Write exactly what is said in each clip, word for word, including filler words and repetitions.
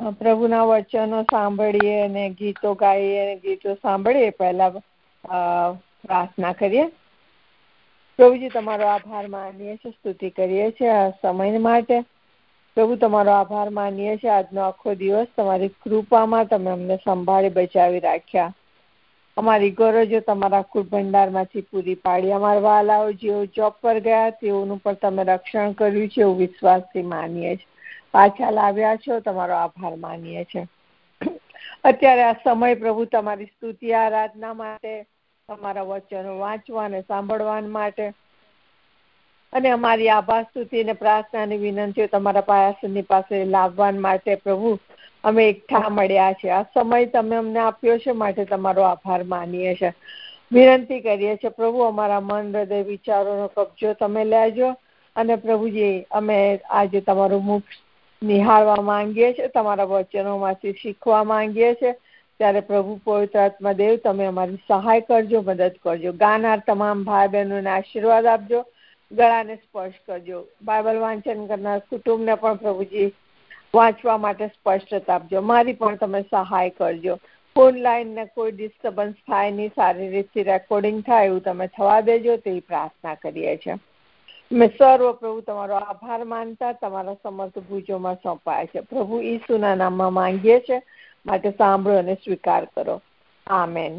પ્રભુના વચનો સાંભળીએ અને ગીતો ગાઈએ અને ગીતો સાંભળીએ પહેલા પ્રાર્થના કરીએ. પ્રભુજી, તમારો આભાર માનીએ છીએ, સ્તુતિ કરીએ છીએ આ સમય માટે. પ્રભુ, તમારો આભાર માનીએ છીએ આજનો આખો દિવસ તમારી કૃપામાં તમે અમને સંભાળી બચાવી રાખ્યા. અમારી ગરજો તમારા કુળ ભંડારમાંથી પૂરી પાડી. અમારા વાલાઓ જેઓ જોબ પર ગયા તેઓનું પણ તમે રક્ષણ કર્યું છે એવું વિશ્વાસથી માનીએ છીએ. પાછા લાવ્યા છો, તમારો આભાર માનીએ છીએ. અત્યારે આ સમય પ્રભુ તમારી સ્તુતિ આરાધના માટે, તમારા વચનો વાંચવા અને સાંભળવા માટે અને અમારી આભાર સ્તુતિ અને પ્રાર્થનાની વિનંતીઓ તમારા પાયાસની પાસે લાવવા માટે પ્રભુ અમે એકઠા મળ્યા છે. આ સમય તમે અમને આપ્યો છે માટે તમારો આભાર માનીએ છીએ. વિનંતી કરીએ છીએ પ્રભુ, અમારા મન, હૃદય, વિચારોનો કબજો તમે લેજો અને પ્રભુજી, અમે આજે તમારું મુખ નિહાળવા માંગીએ છીએ, તમારા વચનોમાંથી શીખવા માંગીએ છીએ. ત્યારે પ્રભુ પવિત્ર આત્મા દેવ, તમે અમારી સહાય કરજો, મદદ કરજો. ગાનાર તમામ ભાઈ બહેનોને આશીર્વાદ આપજો, ગળાને સ્પર્શ કરજો. બાઇબલ વાંચન કરનાર કુટુંબને પણ પ્રભુજી વાંચવા માટે સ્પષ્ટતા આપજો. મારી પણ તમે સહાય કરજો. ફોન લાઈનને કોઈ ડિસ્ટર્બન્સ થાય નહીં, સારી રીતે રેકોર્ડિંગ થાય એવું તમે થવા દેજો, તેવી પ્રાર્થના કરીએ છીએ. મેં સર્વ પ્રભુ તમારો આભાર માનતા તમારા સમર્થ ભુજોમાં સોંપાય છે. પ્રભુ ઈસુના નામમાં માંગીએ છીએ, માટે સાંભળો અને સ્વીકાર કરો. આમેન.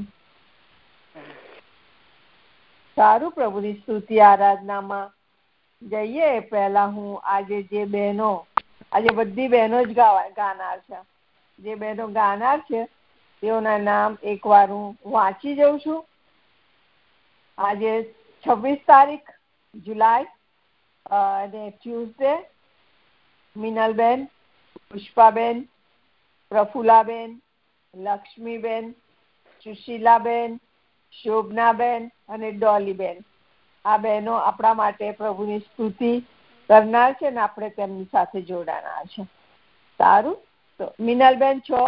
સારું, પ્રભુની સ્તુતિ આરાધનામાં જઈએ. પહેલા હું આજે જે બહેનો આજે બધી બહેનો જ ગાવા ગાનાર છે. જે બહેનો ગાનાર છે તેઓના નામ એકવાર હું વાંચી જાઉં છું. આજે છવ્વીસ તારીખ જુલાઈ અને ટ્યુઝડે મિનલબેન, પુષ્પાબેન, પ્રફુલાબેન, લક્ષ્મીબેન, સુશીલાબેન, શોભનાબેન અને ડોલીબેન. આ બહેનો આપણા માટે પ્રભુની સ્તુતિ કરનાર છે ને આપણે તેમની સાથે જોડાનાર છે. સારું, તો મિનલબેન છો?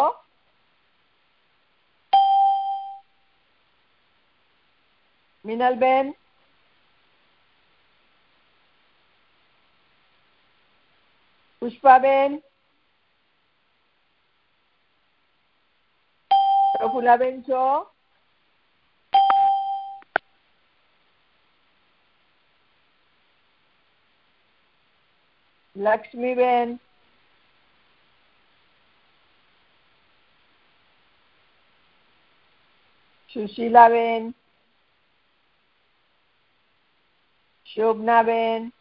મિનલબેન, પુષ્પાબેન, પ્રફુલાબેન છો? લક્ષ્મીબેન, સુશીલાબેન, શોભનાબેન,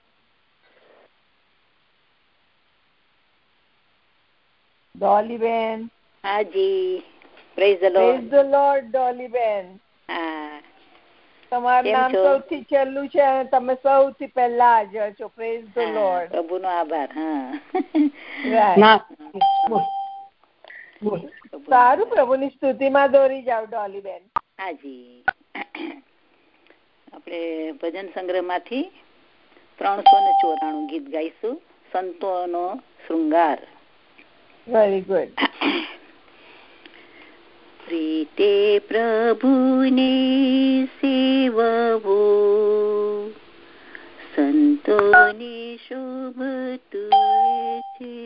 ડોલીબેન. હાજી, praise the praise the lord. ડોલીબેન, હા, તમારું નામ સૌથી છેલ્લું છે અને તમે સૌથી પહેલા હાજર છો. Praise the lord. પ્રભુનો આભાર. સારું, પ્રભુની સ્તુતિમાં દોરી જાવ ડોલીબેન. હાજી, આપણે ભજન સંગ્રહ માંથી ત્રણસો ને ચોરાણું ગીત ગાઈશું. સંતોનો શૃંગાર. Very good. પ્રીતે પ્રભુને સેવવો, સંતોને શોભતું છે,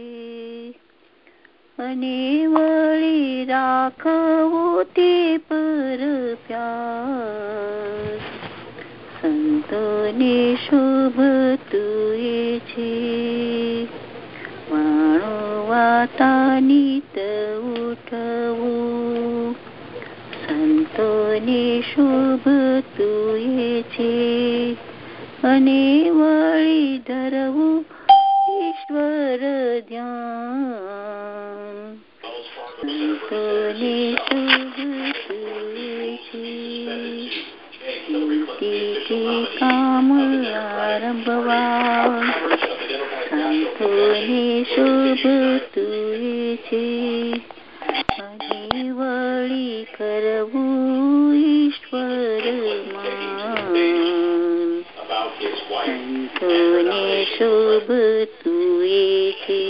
અને વળી રાખવો તે પર પ્યાર. સંતોને શોભતું છે, વાણો વાતાનિત ઉઠવું. સંતોને શોભતું છે, અને વળી ધરવું ઈશ્વર ધ્યાન. સંતોને શોભતું છે, નીતિથી કામ આરંભવા. સંતોને શોભતું છે, અને વળી કરવું ઈશ્વર માન. સંતોને શોભતું છે,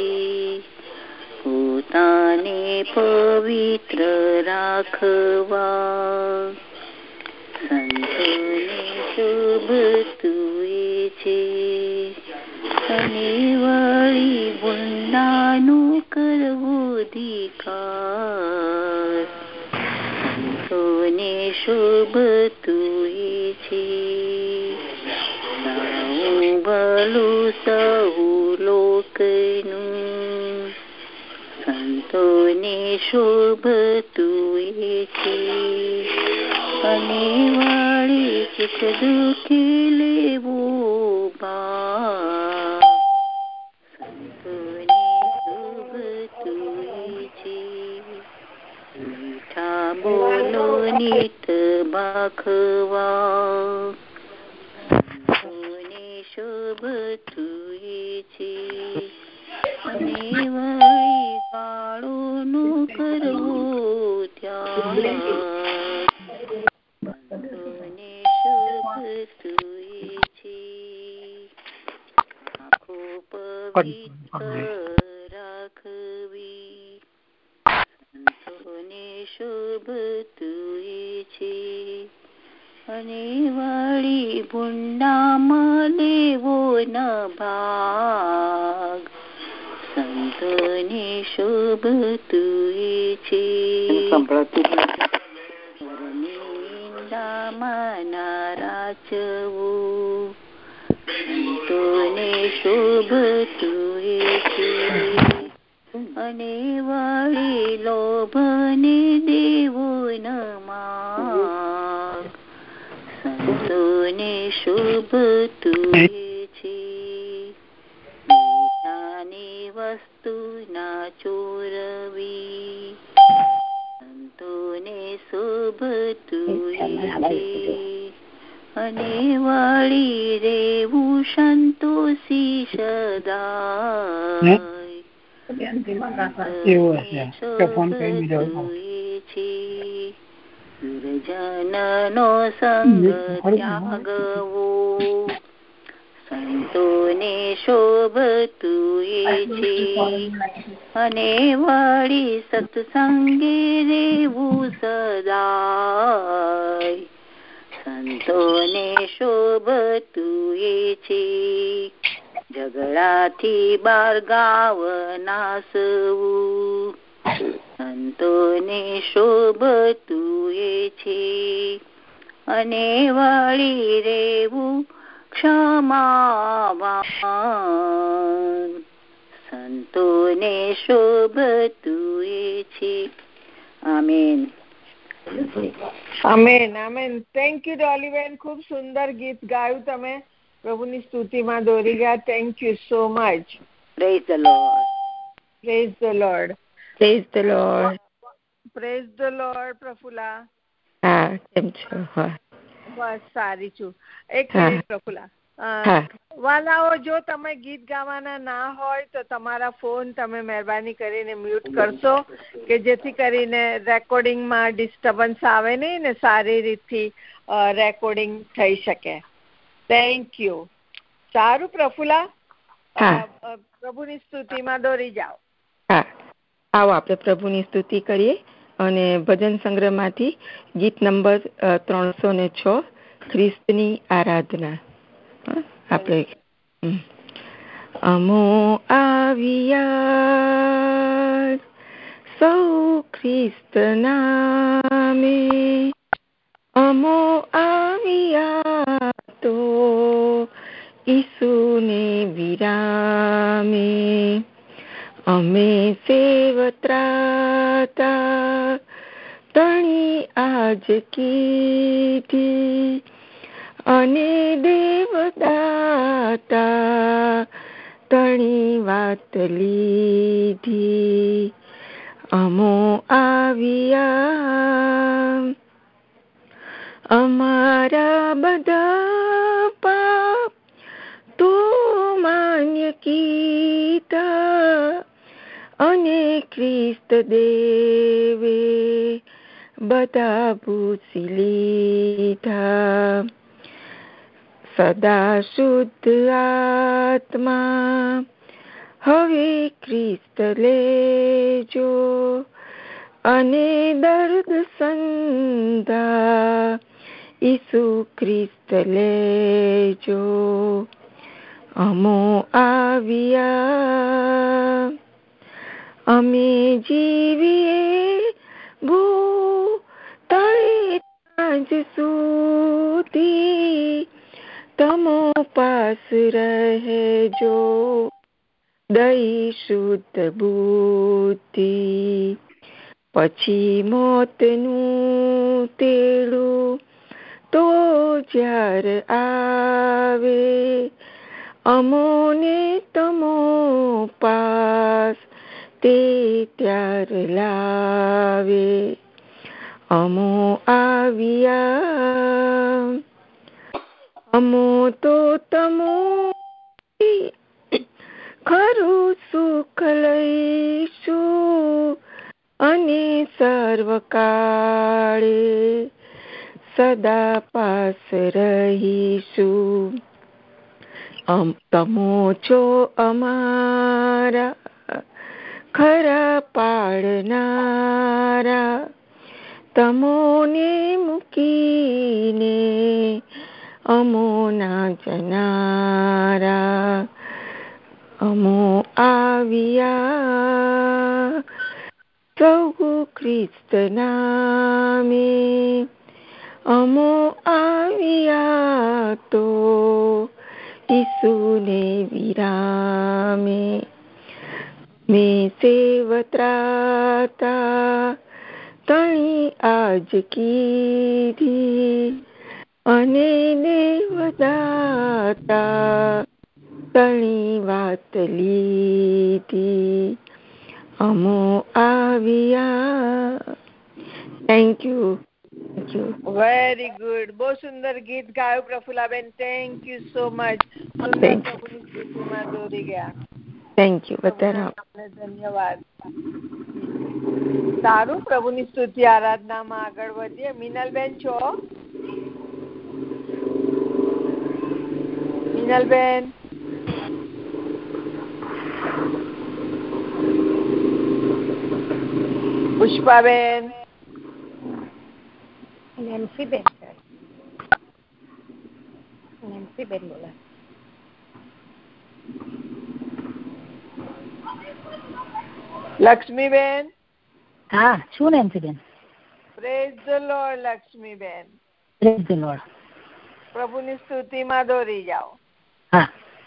પોતાને પવિત્ર રાખવા. સંતોને શોભતું છે, અને વળી ગુંડાનું કરવું અધિકાર સંતોને શોભતું છે સાઉ ભલું સહુ લોકનું સંતોને શોભતું છે અને વાળી સુખ દુઃખી લેવું ભાગ સંતોને શોભતું છે મીઠા બોલો નિત બાખવા સંતોને શોભતું છે અને વળી કાળો નો કરવો ત્યાગ સંતોને શોભતું છે આંખો પવિત્ર રાખવી સંતોને શોભતું છે અને વાળી ભૂંડામાં લેવો ન ભાગ સંતોને શોભતું છે નિંદામાં ના રાચવું સંતોને શોભતું છે અને વાળી લોભને દેવો ન માગ સંતોને શોભતું છે બીજાની વસ્તુ ના ચોરવી સંતોને શોભતું છે અને વાળી રેવું સંતોષી સદા દુર્જનનો સંગ ત્યાગવો સંતોને શોભતું છે અને વળી સત્સંગે રહેવું સદાય સંતોને શોભતું છે ઝઘડાથી બાર ગાવ નાસવું સંતોને શોભતું છે અને વળી રહેવું ક્ષમાવાન સંતોને શોભતું છે. આમેન. આમેન આમેન. થેન્ક યુ ડોલીબેન, ખૂબ સુંદર ગીત ગાયું તમે, પ્રભુની સ્તુતિમાં દોરી ગયા. Thank you so much. Praise the lord. Praise the lord. Praise the lord. Praise the lord. Prafulla. હા, કેમ છો? હા, બસ સારી છું. એક મિનિટ પ્રફુલ્લા. વાલાઓ, જો તમે ગીત ગાવાના ના હોય તો તમારા ફોન તમે મહેરબાની કરીને મ્યુટ કરશો, કે જેથી કરીને રેકોર્ડિંગમાં ડિસ્ટર્બન્સ આવે નહીં ને સારી રીતથી રેકોર્ડિંગ થઈ શકે. Thank you. સારું પ્રફુલ્લા, પ્રભુની સ્તુતિમાં દોરી જાઓ. હા, આવો આપણે પ્રભુની સ્તુતિ કરીએ અને ભજન સંગ્રહમાંથી ગીત નંબર ત્રણસો ને છ, ખ્રિસ્તની આરાધના. આપણે અમો આવ્યા સૌ ખ્રિસ્ત નામે, અમો આવ્યા તો ઈસુને વિરામે, અમે સેવત્રાતા તણી આજ કીધી, અને દેવદાતા તણી વાત લીધી. અમો આવ્યા અમારા બધા પાપ તો માન્ય કીધા, અને ખ્રિસ્ત દેવે બધા ભૂસી લીધા. સદા શુદ્ધ આત્મા હવે ખ્રિસ્ત લેજો, અને દર્દ સંધા ઈસુ ખ્રિસ્ત લેજો. અમો આવ્યા અમે જીવીએ ભૂતળે આજ સુધી તમો પાસ રહેજો દઈ શુદ્ધ બુદ્ધિ પછી મોતનું તેડું તો જ્યારે આવે અમોને તમો પાસ તે ત્યારે લાવે અમો આવ્યા અમો તો તમો ખરું સુખ લઈશું અને સર્વકાળે સદા પાસ રહીશું તમો છો અમારા ખરા પાડનારા તમોને મૂકીને અમો ના જનારા અમો આવ્યા સૌ ખ્રિસ્ત નામે અમો આવ્યા તો ઈસુને વિરામે મેં સેવત્રાતા તણી આજ કીધી અને દેવદાતા તણી વાત લીધી અમો આવ્યા. Thank you. Very good. બહુ સુંદર ગીત ગાયું પ્રફુલ્લાબેન. Thank you so much. સુંદર પ્રભુની સ્તુતિમાં દોરી ગયા. Thank you. બધા ધન્યવાદ. સારું, પ્રભુની સ્તુતિ આરાધનામાં આગળ વધીએ. મિનલબેન છો? મિનલબેન પુષ્પાબેન નેન્સીબેન નેન્સીબેન બોલા. લક્ષ્મીબેન. હા, શું નેન્સીબેન? પ્રેઝ ધ લોર્ડ લક્ષ્મીબેન. Praise the lord. પ્રભુની સ્તુતિમાં દોરી જાઓ. હા,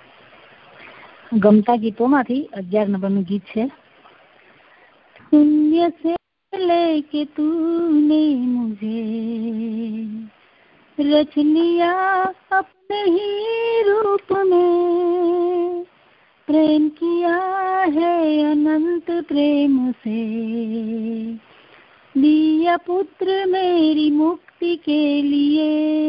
ગમતા ગીતોમાંથી અગિયાર નંબરનું ગીત છે. શૂન્ય से लेके तूने मुझे रच लिया अपने ही रूप में, प्रेम किया है अनंत प्रेम से, दिया पुत्र मेरी मुक्ति के लिए,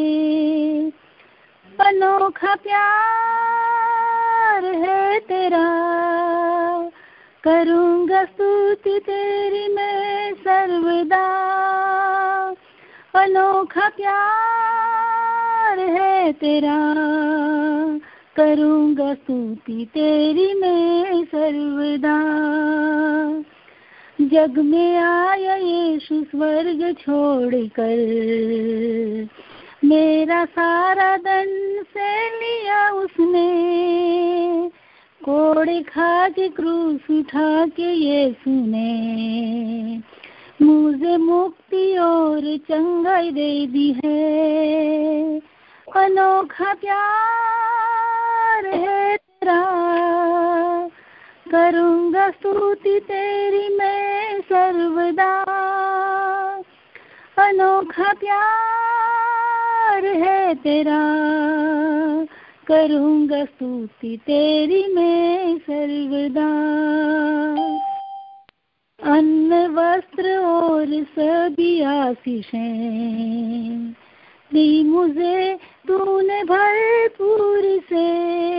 अनोखा प्यार है तेरा, करूँगा स्तुति तेरी मैं सर्वदा, अनोखा प्यार है तेरा, करूँगा स्तुति तेरी मैं सर्वदा। जग में आया यीशु स्वर्ग छोड़कर, मेरा सारा धन से लिया उसने, कोड़े खा के क्रूस उठा के यीशु ने मुझे मुक्ति और चंगाई दे दी है, अनोखा प्यार है तेरा, करूँगा स्तुति तेरी मैं सर्वदा, अनोखा प्यार है तेरा, करूँगा स्तुति तेरी मैं सर्वदा। अन्न वस्त्र और सभी आशीषें दी मुझे तूने भरपूर से,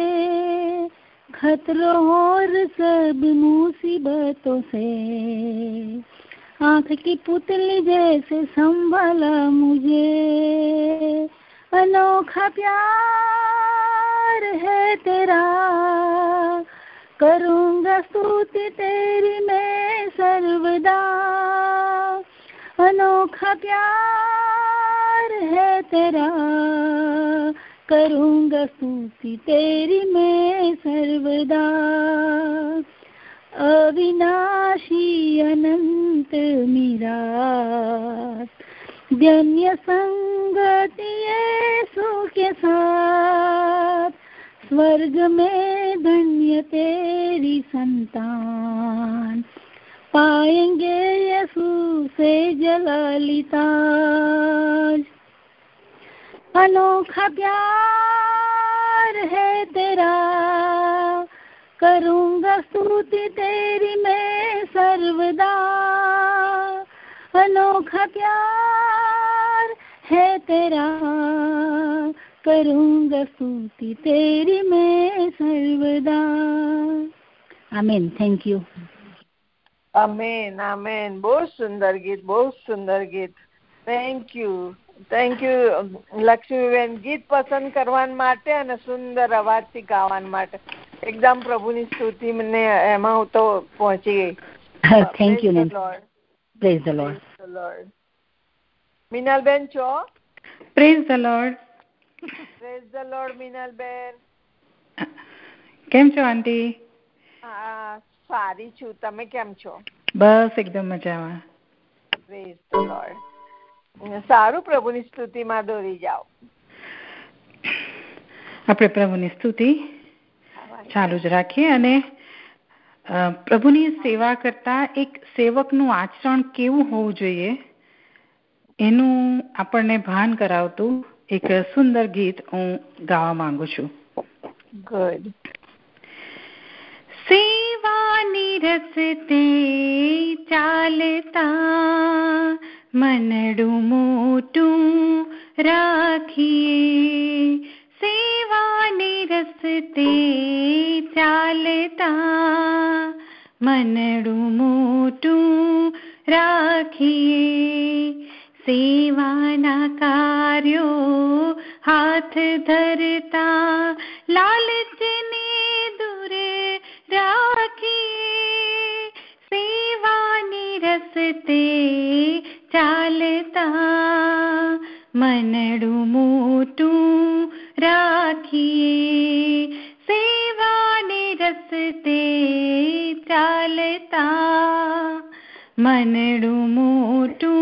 खतरों और सब मुसीबतों से आँख की पुतली जैसे संभाला मुझे, अनोखा प्यार है तेरा, करूँगा स्तुति तेरी मैं सर्वदा, अनोखा प्यार है तेरा, करूँगा स्तुति तेरी मैं सर्वदा। अविनाशी मिरास, जन्य संगति यीशु के साथ, स्वर्ग में धन्य तेरी संतान, पाएंगे यीशु से जलाली ताज। अनोखा प्यार है तेरा, करूँगा स्तुति तेरी मैं सर्वदा। अनोखा प्यार है तेरा, करूँगा स्तुति तेरी मैं सर्वदा। आमीन। Thank you. આમેન આમેન. બહુ સુંદર ગીત, બહુ સુંદર ગીત. થેન્ક યુ થેન્ક યુ લક્ષ્મીબેન, ગીત પસંદ કરવા માટે અને સુંદર અવાજથી ગાવા માટે. એકદમ પ્રભુની સ્તુતિ મને એમાં હું તો પહોંચી ગઈ. Thank you. Praise the lord. મિનલબેન છો? Praise the lord. Praise the lord મિનલબેન. કેમ છો આંટી? હા, સારી છું. તમે કેમ છો? બસ એકદમ મજામાં. Praise the lord. સારું, પ્રભુની સ્તુતિમાં દોરી જાઓ. આપણે પ્રભુની સ્તુતિ ચાલુ જ રાખીએ અને પ્રભુની સેવા કરતા એક સેવકનું આચરણ કેવું હોવું જોઈએ એનું આપણને ભાન કરાવતું એક સુંદર ગીત હું ગાવા માંગુ છું. ગુડ. સેવાની રસ્તે ચાલતા મનડું મોટું રાખીએ, સેવાની રસ્તે ચાલતા મનડું મોટું રાખીએ, સેવાના કાર્યો હાથ ધરતા લાલચને દૂર રાખીએ, સેવાની રસ્તે ચાલતા મનડું મોટું રાખીએ, સેવાને રસ્તે ચાલતા મનડું મોટું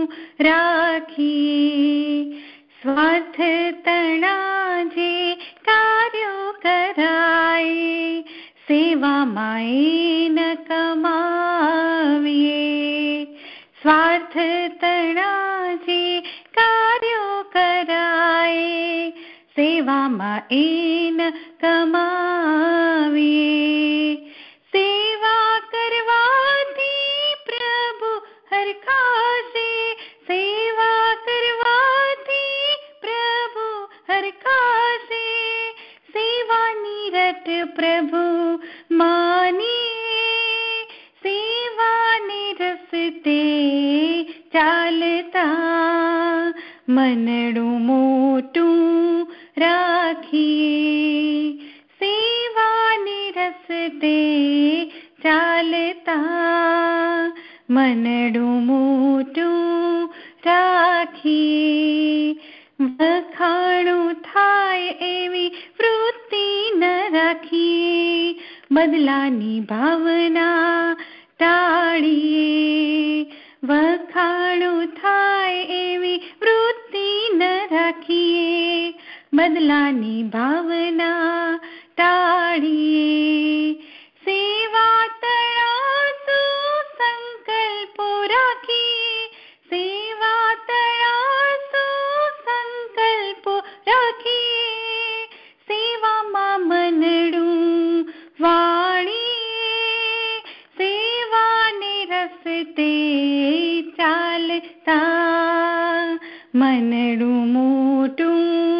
રાખીએ, સ્વાર્થ તણા જે કાર્યો કરાય સેવામાં એ ન કમાવીએ, સ્વાર્થ તણા જે કાર્યો કરાય સેવામાં એ ન કમાવીએ, સેવા કરવાથી પ્રભુ હરખાશે, સેવા કરવાથી પ્રભુ હરખાશે, સેવાની રટ પ્રભુ માનીએ, સેવાને રસ્તે ચાલતા મનડું મોટું રાખીએ, સેવાને રસ્તે ચાલતા મનડું મોટું રાખીએ, વખાણું થાય એવી વૃત્તિ ન રાખીએ, બદલાની ભાવના ટાળીએ, વખાણું થાય એવી વૃત્તિ ન રાખીએ, બદલાની ભાવના ટાળીએ, સેવા તળાસુ સંકલ્પો રાખીએ, સેવા તળાસુ સંકલ્પો રાખીએ, સેવામાં મનડું વાળીએ, સેવાને રસ્તે ચાલતા મનડું મોટું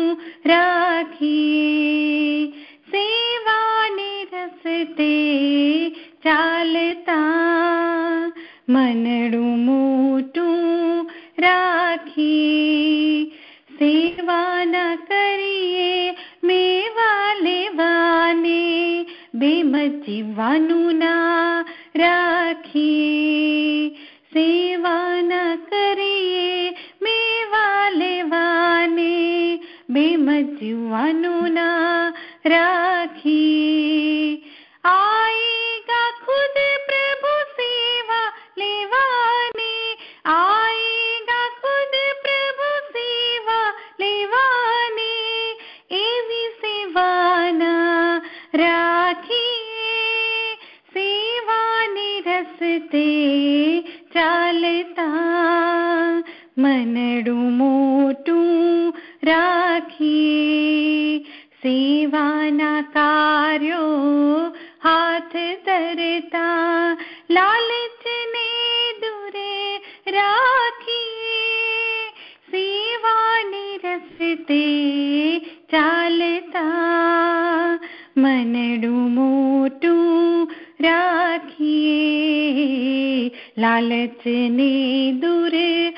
રાખીએ, સેવાને રસ્તે ચાલતા મનડું મોટું રાખીએ, સેવાના કરીએ મેવા લેવાને બેમત જીવવાનું ના રાખીએ, સેવાના કરીએ મેવા લેવાને બેમત જીવવાનું ના રાખીએ, આएगा खुद प्रभु सेवा लेवाने રસ્તે ચાલતા મનડું મોટું રાખીએ, સેવાના કાર્યો હાથ ધરતા લાલચને દૂરે રાખીએ, સેવાની રસ્તે ચાલતા મનડું મોટું રાખીએ, લાલચને દૂર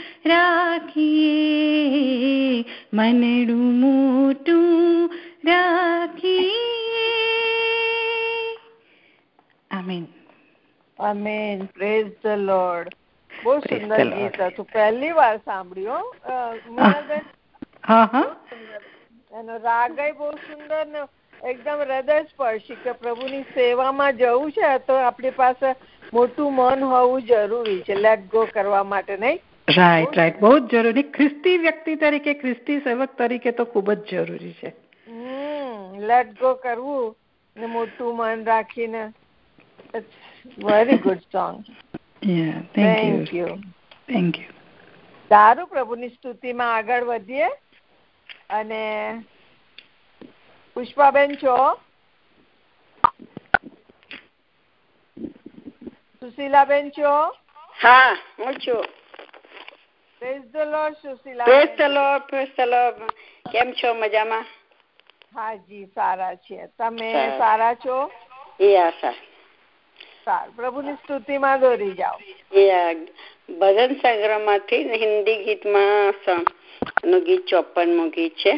રાખીએ, મનડું મોટું રાખીએ. આમીન. આમીન. Praise the lord. બહુ સુંદર ગીત હતું, પહેલી વાર સાંભળ્યું. હા હા, એનો રાગય બહુ સુંદર ને એકદમ હૃદય સ્પર્શી કે પ્રભુની સેવામાં જવું છે તો આપણી પાસે મોટું મન હોવું જરૂરી છે લેટ ગો કરવા માટે, નહીં? રાઈટ રાઈટ, બહુ જ જરૂરી. ખ્રિસ્તી વ્યક્તિ તરીકે, ખ્રિસ્તી સેવક તરીકે તો ખૂબ જ જરૂરી છે. હમ લેટ ગો કરવું ને મોટું મન રાખીને. Very good song. Thank you thank you. સારું, પ્રભુની સ્તુતિમાં આગળ વધીએ. અને પુષ્પાબેન છો? સુશીલાબેન છો? હા, હું છું. Praise the lord. Sushila, praise the lord, praise the lord. કેમ છો? મજામાં? હાજી, સારા છીએ. તમે સારા છો? Yeah sir. સારું, પ્રભુની સ્તુતિમાં દોરી જાઓ. યા ભજન સંગ્રહમાંથી હિન્દી ગીતમાં નું ગીત ચોપનમું ગીત છે.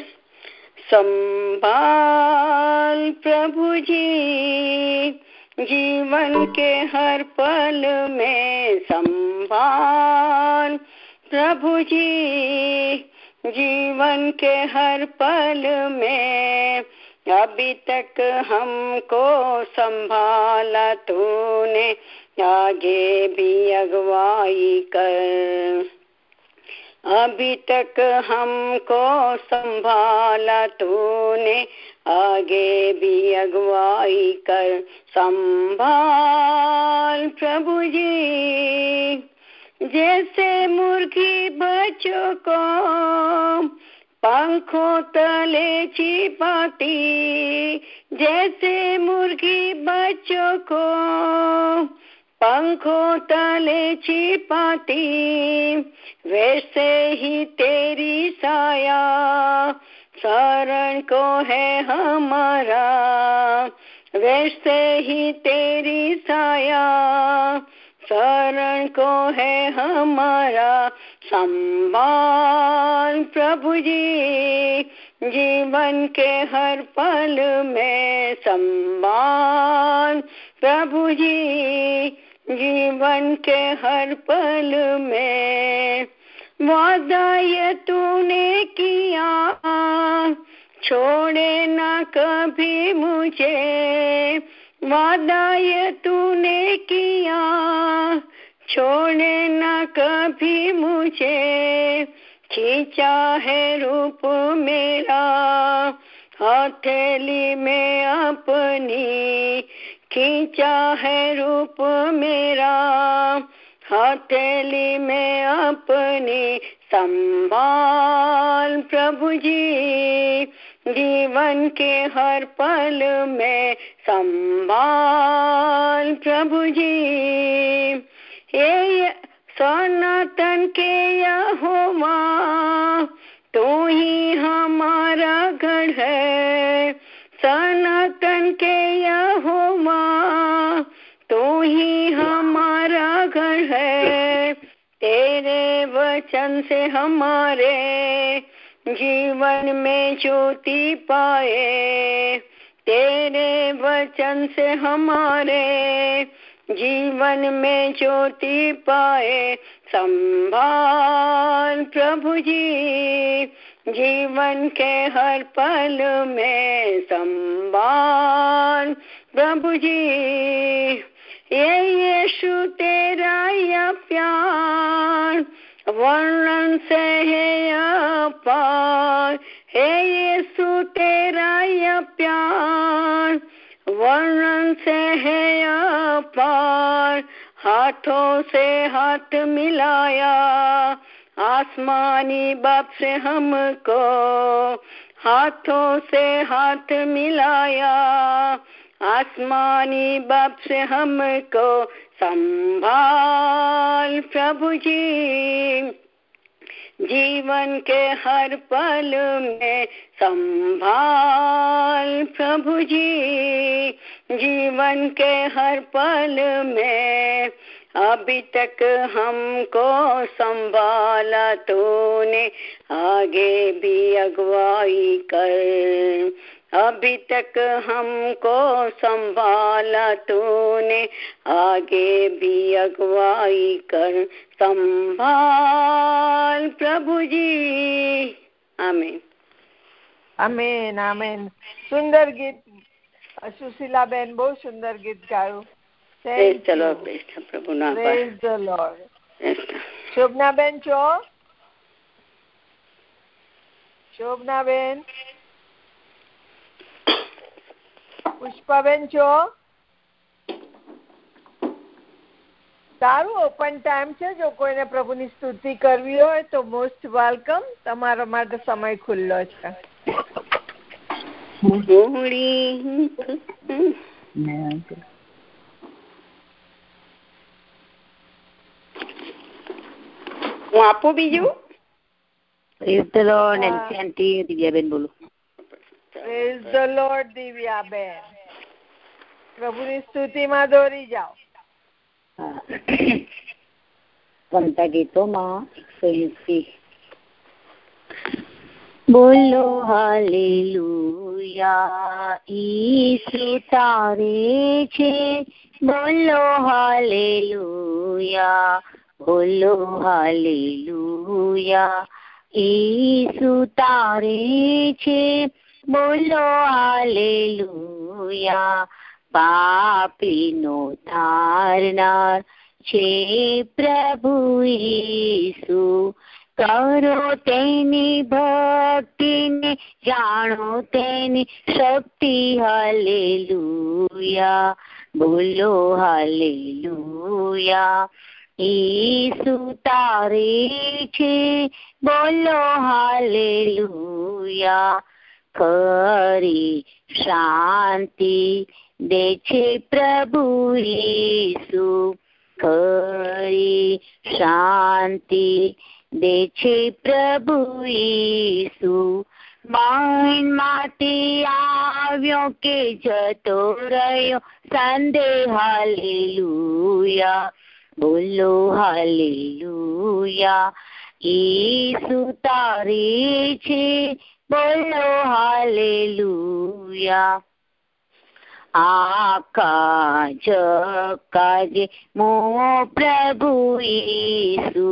संभाल प्रभु जी जीवन के हर पल में, संभाल प्रभु जी जीवन के हर पल में, अभी तक हमको संभाला तूने, आगे भी अगुवाई कर, अभी तक हमको संभाला तूने, आगे भी अगुवाई कर, संभाल प्रभु जी जैसे मुर्गी बच्चों को पंखों तले छिपाती, जैसे मुर्गी बच्चों को पंखों तले छिपाती, वैसे ही तेरी साया शरण को है हमारा, वैसे ही तेरी साया शरण को है हमारा, संभाल प्रभु जी जीवन के हर पल में, संभाल प्रभु जी जीवन के हर पल में, वादा ये तूने किया छोड़े ना कभी मुझे, वादा ये तूने किया छोड़े ना कभी मुझे, खींचा है रूप मेरा हथेली में अपनी, खींचा है रूप मेरा हथेली में अपनी, संभाल प्रभु जी जीवन के हर पल में, संभाल प्रभु जी ये सनातन के यहोवा तू ही हमारा गढ़ है, सनातन के यहोवा तू ही हमारा गढ़ है, तेरे वचन से हमारे जीवन में ज्योति पाए, तेरे वचन से हमारे जीवन में ज्योति पाए, संभाल प्रभु जी जीवन के हर पल में, संभाल प्रभु जी ये यीशु तेरा या प्यार वर्णन से है अपार, हे यीशु तेरा या प्यार वर्णन से है अपार, हाथों से हाथ मिलाया आसमानी बाप से हमको, हाथों से हाथ मिलाया आसमानी बाप से हमको, संभाल प्रभु जी जीवन के हर पल में, संभाल प्रभु जी जीवन के हर पल में। अभी तक हमको संभाला तूने, आगे भी अगुवाई कर। अभी तक हमको संभाला तूने, आगे भी अगुवाई कर। संभाल प्रभु जी। आमीन આમેન આમેન. સુંદર ગીત સુશીલા બેન, બહુ સુંદર ગીત ગાયું. ચલો પ્રભુ ના પ્રેઝ ધ લોર્ડ. શોભના બેન છો? શોભના બેન, પુષ્પા બેન છો? સારું, ઓપન ટાઈમ છે. જો કોઈને પ્રભુની સ્તુતિ કરવી હોય તો મોસ્ટ વેલકમ. તમારા માટે સમય ખુલ્લો છે. હું આપું બીજું? Praise the lord Nancy aunty, દિવ્યાબેન બોલું. પ્રેઝ ધ લોર્ડ દિવ્યાબેન, પ્રભુની સ્તુતિમાં દોરી જાઓ. ગમતા ગીતોમાં એકસો એસી. બોલો હાલેલુયા, ઈસુ તારે છે. બોલો હાલેલુયા, બોલો હાલેલુયા, ઈસુ તારે છે. બોલો હાલેલુયા, પાપીનો તારનાર છે પ્રભુ ઈસુ. કરો તેની ભક્તિને, જાણો તેની શક્તિ. હાલેલુયા, બોલો હાલેલુયા, ઈસુ તારે છે. બોલો હાલેલુયા, ખરી શાંતિ દે છે પ્રભુ ઈસુ. ખરી શાંતિ દે છે પ્રભુ ઈસુ. મન માંથી આવ્યો કે જતો રહ્યો સંદે. હાલેલુયા, બોલો હાલેલુયા, ઈસુ તારે છે. બોલો હાલેલુયા, આકાશ કાજે મો પ્રભુ ઈસુ.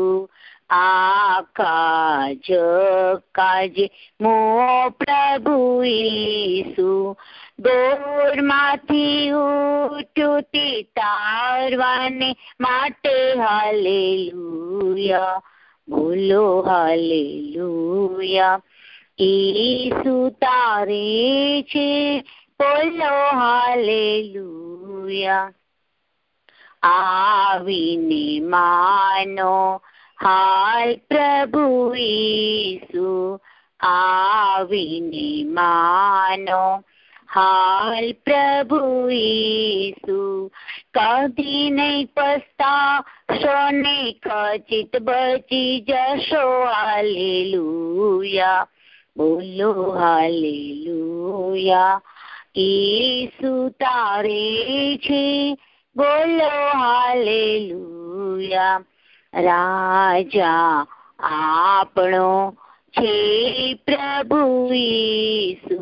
આકાશ કાજે મો પ્રભુ ઈસુ. દોર માંથી ઉઠ્યું તે તારવાને માટે. હાલેલુયા, બોલો હાલેલુયા, ઈસુ તારે છે. બોલો હાલેલુયા, આવીને માનો હાલ પ્રભુ ઈસુ. આવીને માનો હાલ પ્રભુ ઈસુ. કદી નહીં પસ્તાશો ને ખચિત બચી જશો. હાલેલુયા, બોલો હાલેલુયા, ઈસુ તારે છે. બોલો હાલેલુયા, રાજા આપણો છે પ્રભુ ઈસુ.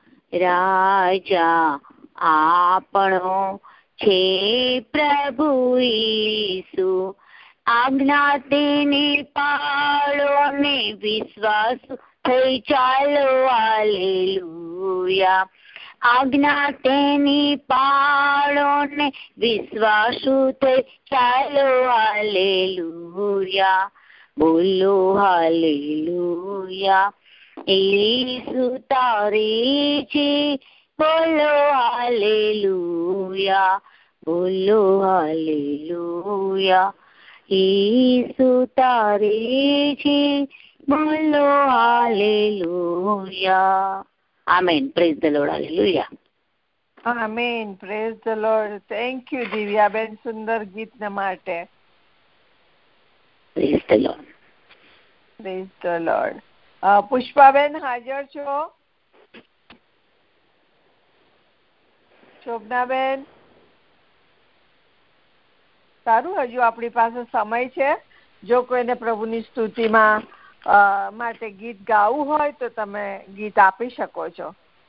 રાજા આપણો છે પ્રભુ ઈસુ. આજ્ઞા તેને પાળો ને વિશ્વાસ થઈ ચાલો. હાલેલુયા, આજ્ઞા તેની પાળો ને વિશ્વાસુ થઈ ચાલો. હાલેલુયા, બોલો હાલેલુયા, ઈસુ તારે છે. બોલો હાલેલુયા, બોલો હાલેલુયા. ઈસુ તારે છે, બોલો હાલેલુયા. આમેન. Praise the lord. હાલેલુયા. આમેન. Praise the lord. Thank you દિવ્યાબેન, સુંદર ગીત માટે. Praise the lord. Praise the lord. પુષ્પાબેન હાજર છો? શોભનાબેન? સારું, હજુ આપણી પાસે સમય છે. જો કોઈને પ્રભુની સ્તુતિમાં માટે ગીત ગાવું હોય તો તમે ગીત આપી શકો છો.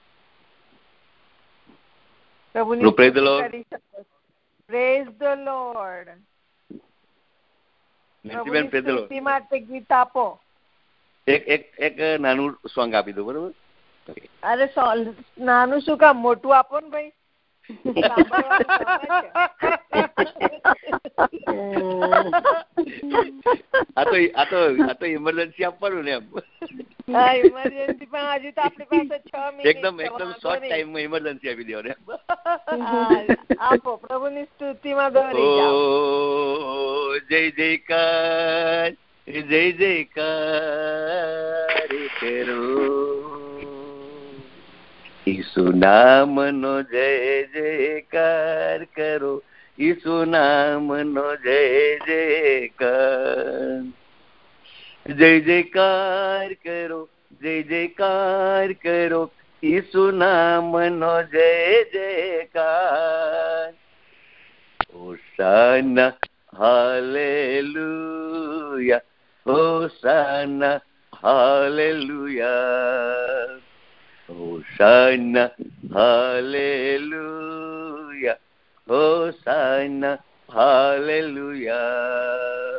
પ્રભુની સ્તુતિ કરી શકો છો. Praise the lord. પ્રભુની સ્તુતિ માટે ગીત આપો. એક એક એક નાનું સોંગ આપી દો. બરોબર? અરે નાનું શું કામ, મોટું આપો ને ભાઈ. ઇમરજન્સી આપવાનું ને એમ. ઇમરજન્સી પણ હજુ તો આપણી પાસે છ મિનિટ. એકદમ એકદમ શોર્ટ ટાઈમમાં ઇમરજન્સી આપી દેવાની. આપો. પ્રભુની સ્તુતિમાં દોરી જાઓ. જય જયકાર, જય જયકાર કરો, ઈસુ નામનો જય જયકાર કરો, ઈસુ નામનો જય જયકાર. જય જયકાર કરો, જય જયકાર કરો, ઈસુ નામનો જય જયકાર. હોસાના હાલેલુયા, હોસાના હાલેલુયા, હોસાના હાલેલુયા, હોસાના હાલેલુયા.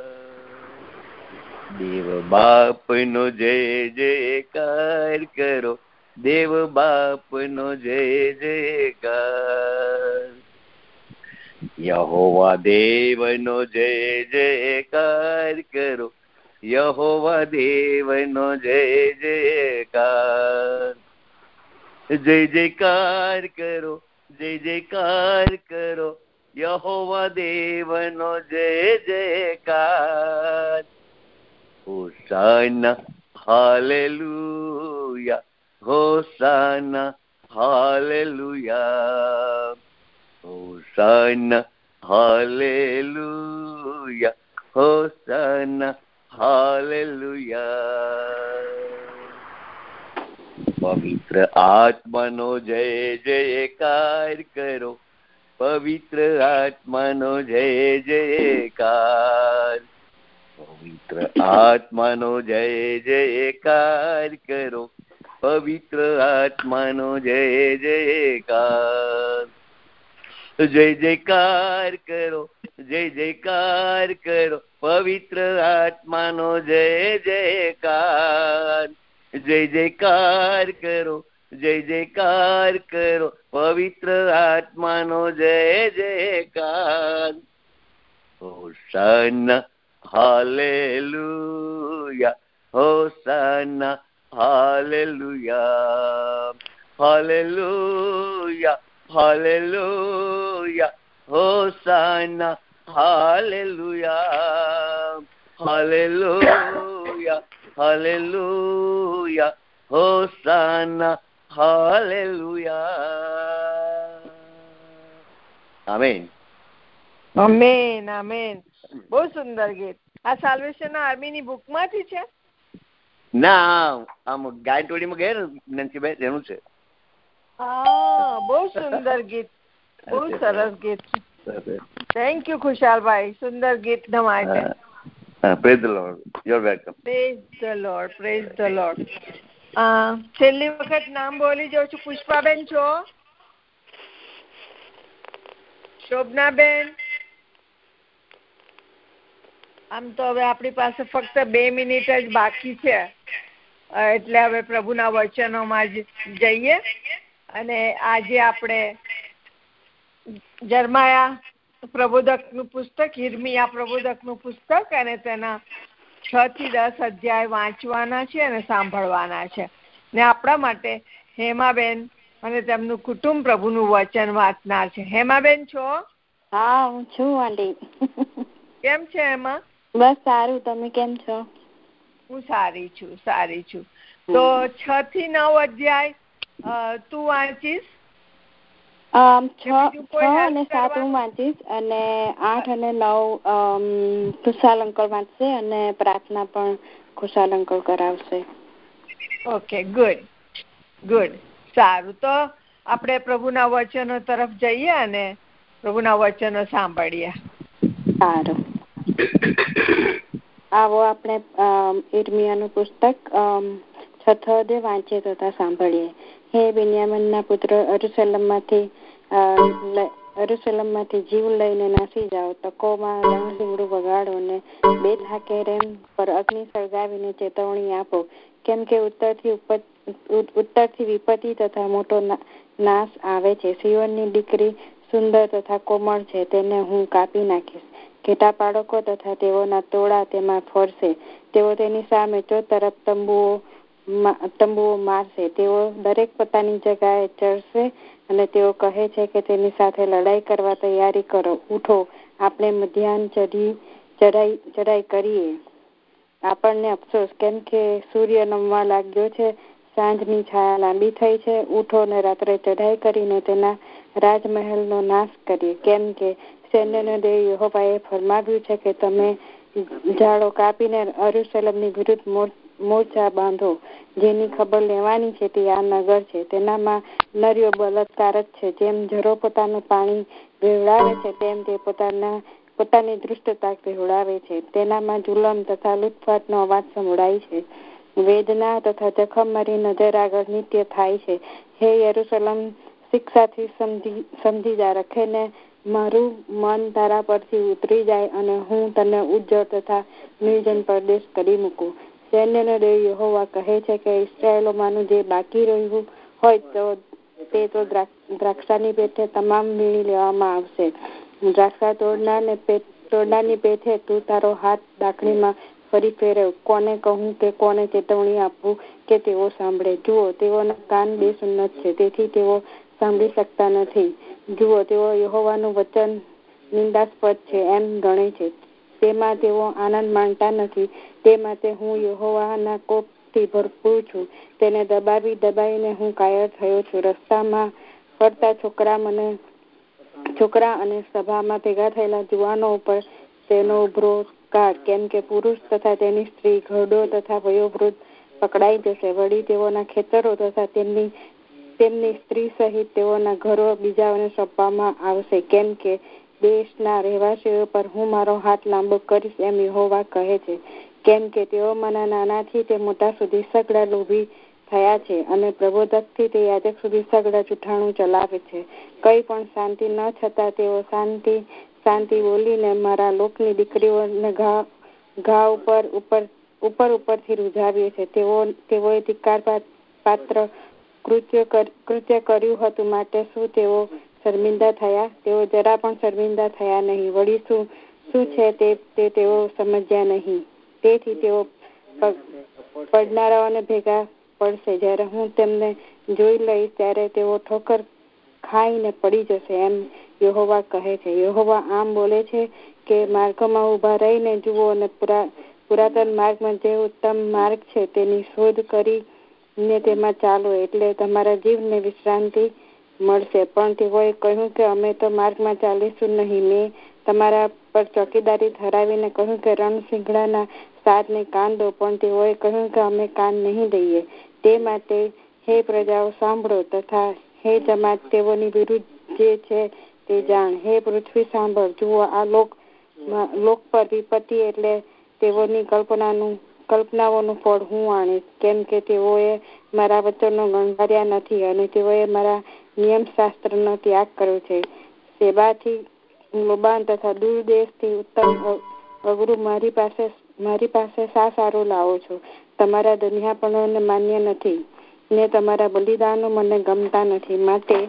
દેવ બાપનો જય જયકાર કરો, દેવ બાપનો જય જયકાર. યહોવા દેવનો જય જયકાર કરો, યહોવા દેવનો જય જયકાર. જય જયકાર કરો, જય જયકાર કરો, યહોવા દેવનો જય જયકાર. હોસાના હાલેલુયા, હોસાના હાલેલુયા, હોસાના હાલેલુયા, હોસાના હાલેલુયા. પવિત્ર આત્માનો જય જયકાર કરો, પવિત્ર આત્માનો જય જયકાર. પવિત્ર આત્માનો જય જયકાર કરો, પવિત્ર આત્માનો જય જયકાર. જય જયકાર કરો, જય જયકાર કરો, પવિત્ર આત્માનો જય જયકાર. જય જયકાર કરો, જય જયકાર કરો, પવિત્ર આત્માનો જય જયકાર. હોસાના હાલેલુયા, હોસાના હાલેલુયા, હાલેલુયા, હાલેલુયા, હોસાના હાલેલુયા, હાલેલુયા, હાલેલુયા, હોસાના હાલેલુયા. આમેન. આમેન. આમેન. બહુ સુંદર ગીત. આ સાલ્વેશન આર્મી ની બુક માંથી છે? ના, આમ ગાયટોડીમાં ગયા ને નંદીભાઈ, એનું છે. હા, બહુ સુંદર ગીત, બહુ સરસ ગીત. થેન્ક યુ ખુશાલભાઈ, સુંદર ગીત માટે. Praise the lord. You are welcome. Praise the lord. Praise the lord. છેલ્લી વખત નામ બોલી જાઉં છું. પુષ્પાબેન છો? શોભનાબેન? આમ તો હવે આપણી પાસે ફક્ત બે મિનિટ જ બાકી છે, એટલે હવે પ્રભુના વચનોમાં જઈએ. અને આજે આપણે જર્માયા પ્રબોધકનું પુસ્તક, યિર્મયાહ પ્રબોધકનું પુસ્તક અને તેના છ થી દસ અધ્યાય વાંચવાના છે અને સાંભળવાના છે. ને આપણા માટે હેમાબેન અને તેમનું કુટુંબ પ્રભુનું વચન વાંચનાર છે. હેમાબેન છો? હા હું છું આંટી. કેમ છે એમાં? બસ સારું, તમે કેમ છો? હું સારી છું સારી છું. તો છ થી નવ અધ્યાય તું વાંચીશ? છ અને સાત હું વાંચીશ અને આઠ અને નવ ખુશાલ અંકલ વાંચશે અને પ્રાર્થના પણ ખુશાલ અંકલ કરાવશે. Okay, good good. સારું, તો આપણે પ્રભુના વચનો તરફ જઈએ અને પ્રભુના વચનો સાંભળીએ. સારું. આવો આપણે ઈર્મિયાનું પુસ્તક છઠ્ઠો વાંચીએ તથા સાંભળીએ. હે બિન્યામીનના પુત્ર, અરુશલેમમાંથી અરુશલેમમાંથી જીવ લઈને નાસી જાઓ. તકોમાં રણસીંગડું વગાડો ને બેત હાકેરેમ પર અગ્નિ સળગાવીને ચેતવણી આપો, કેમ કે ઉત્તરથી ઉત્તરથી વિપત્તિ તથા મોટો નાશ આવે છે. સિયોનની દીકરી સુંદર તથા કોમળ છે, તેને હું કાપી નાખીશ. ઘેટા બાળકો તથા તેઓના ટોળા તેમાં ફરશે. તેઓ તેની સામે ચો તરફ તંબુઓ તંબુઓ મારશે. તેઓ દરેક પોતાની જગ્યાએ ચડશે અને તેઓ કહે છે કે તેની સાથે લડાઈ કરવા તૈયારી કરો. ઉઠો, આપણે મધ્યાહન ચઢી ચઢાઈ ચઢાઈ કરીએ. આપણને અફસોસ, કેમ કે સૂર્ય નમવા લાગ્યો છે, સાંજની છાયા લાંબી થઈ છે. ઉઠો ને રાત્રે ચઢાઈ કરીને તેના રાજમહેલનો નાશ કરીએ, કેમ કે સૈન્યનો દેવ યહોવાએ ફરમાવ્યું છે કે તમે ઝાડો કાપીને અરુશલેમની વિરુદ્ધ મોરચા બાંધો. જેની ખબર લેવાની છે તે આ નગર છે, તેનામાં નર્યો બળાત્કાર જ છે. જેમ જરો પોતાનું પાણી વહેવડાવે છે તેમ તે પોતાના પોતાની દૃષ્ટતા વહેવડાવે છે. તેનામાં જુલમ તથા લૂંટફાટનો અવાજ સંભળાય છે. વેદના તથા જખમ મારી નજર આગળ નિત્ય થાય છે. હે યરુશલેમ, શિક્ષાથી સમજી સમજી જા, રખેને મારું મન તારા પરથી ઉતરી જાય અને હું તને ઉજ્જળ તથા નિર્જન પ્રદેશ કરી મૂકું. સૈન્યનો દેવ યહોવા કહે છે કે ઇસ્રાયેલોમાંનું જે બાકી રહ્યું હોય તો તે તો દ્રાક્ષાની પેઠે તમામ વીણી લેવામાં આવશે. દ્રાક્ષા તોડનારને તોડનારની પેઠે તું તારો હાથ દાખણીમાં ફરી ફેરવ. કોને કહું કે કોને ચેતવણી આપવું કે તેઓ સાંભળે? જુઓ, તેઓના કાન બેસુન્નત છે, તેથી તેઓ સાંભળી શકતા નથી. જુઓ, તેઓ યહોવાનું વચન નિંદાસ્પદ છે એમ ગણે છે, તેમાં તેઓ આનંદ માનતા નથી. તે માટે હું યહોવાના કોપથી ભરપૂર છું. તેને દબાવી દબાવીને હું કાયર થયો છું. રસ્તામાં ફરતા છોકરા મને છોકરા અને સભામાં ભેગા થયેલા જુવાનો ઉપર તેનો ઉભરો કાઢ, કેમ કે પુરુષ તથા તેની સ્ત્રી, ઘરડો તથા વયોવૃદ્ધ પકડાઈ જશે. વળી તેઓના ખેતરો તથા તેમની તેમની સ્ત્રી સહિત તેઓના ઘરો બીજાઓને સોંપવામાં આવશે, કેમ કે દેશના રહેવાસીઓ પર હું મારો હાથ લાંબો કરીશ એમ યહોવા કહે છે. કેમ કે તેઓ મને નાનાથી તે મોટા સુધી સઘળા લોભી થયા છે અને પ્રબોધકથી તે યાજક સુધી સઘળા જૂઠાણું ચલાવે છે. કઈ પણ શાંતિ ન છતાં તેઓ શાંતિ શાંતિ બોલીને મારા લોકની દીકરીઓને ઘા ઘા ઉપર ઉપર ઉપર ઉપરથી રૂઝાવીએ છે. તેઓ તેઓએ ધિક્કાર પાત્ર કૃત્ય કૃત્ય કર્યું હતું, માટે શું તેઓ શર્મિંદા થયા? તેઓ જરા પણ શર્મિંદા થયા નહીં. વળી શું શું છે તે તે તેઓ સમજ્યા નહીં. તેથી તેઓ પડનારાઓને ભેગા પડશે. જ્યારે હું તેમને જોઈ લઈશ ત્યારે તેઓ ઠોકર ખાઈને પડી જશે એમ યહોવા કહે છે. યહોવા આમ બોલે છે કે માર્ગમાં ઉભા રહીને જુઓ અને પુરા પુરાતન માર્ગમાં જે ઉત્તમ માર્ગ છે તેની શોધ કરીને તેમાં ચાલો, એટલે તમારા જીવને વિશ્રાંતિ મળશે. પણ તેઓએ કહ્યું કે અમે તો માર્ગમાં ચાલીશું નહીં. મેં તમારા પર ચોકીદારી ઠરાવીને કહ્યું કે રણસિંગડાના સાદને કાન દો, પણ તેઓએ કહ્યું કે અમે કાન નહીં દઈએ. તે માટે હે પ્રજાઓ સાંભળો તથા હે જમાત તેઓની વિરુદ્ધ જે છે તે જાણ. હે પૃથ્વી સાંભળ, જુઓ આ લોક લોક પર વિપત્તિ એટલે તેઓની કલ્પનાનું કલ્પનાઓનું ફળ હું આણીશ, કેમ કે તેઓએ મારા વચનો ગણકાર્યા નથી અને તેઓએ મારા નિયમ શાસ્ત્રનો ત્યાગ કર્યો છે. સેબાથી લોબાન તથા દૂર દેશથી ઉત્તમ અગરું મારી પાસે મારી પાસે શા સારું લાવો છો? તમારા ધન્યાપણોને માન્ય નથી ને તમારા બલિદાનો મને ગમતા નથી. માટે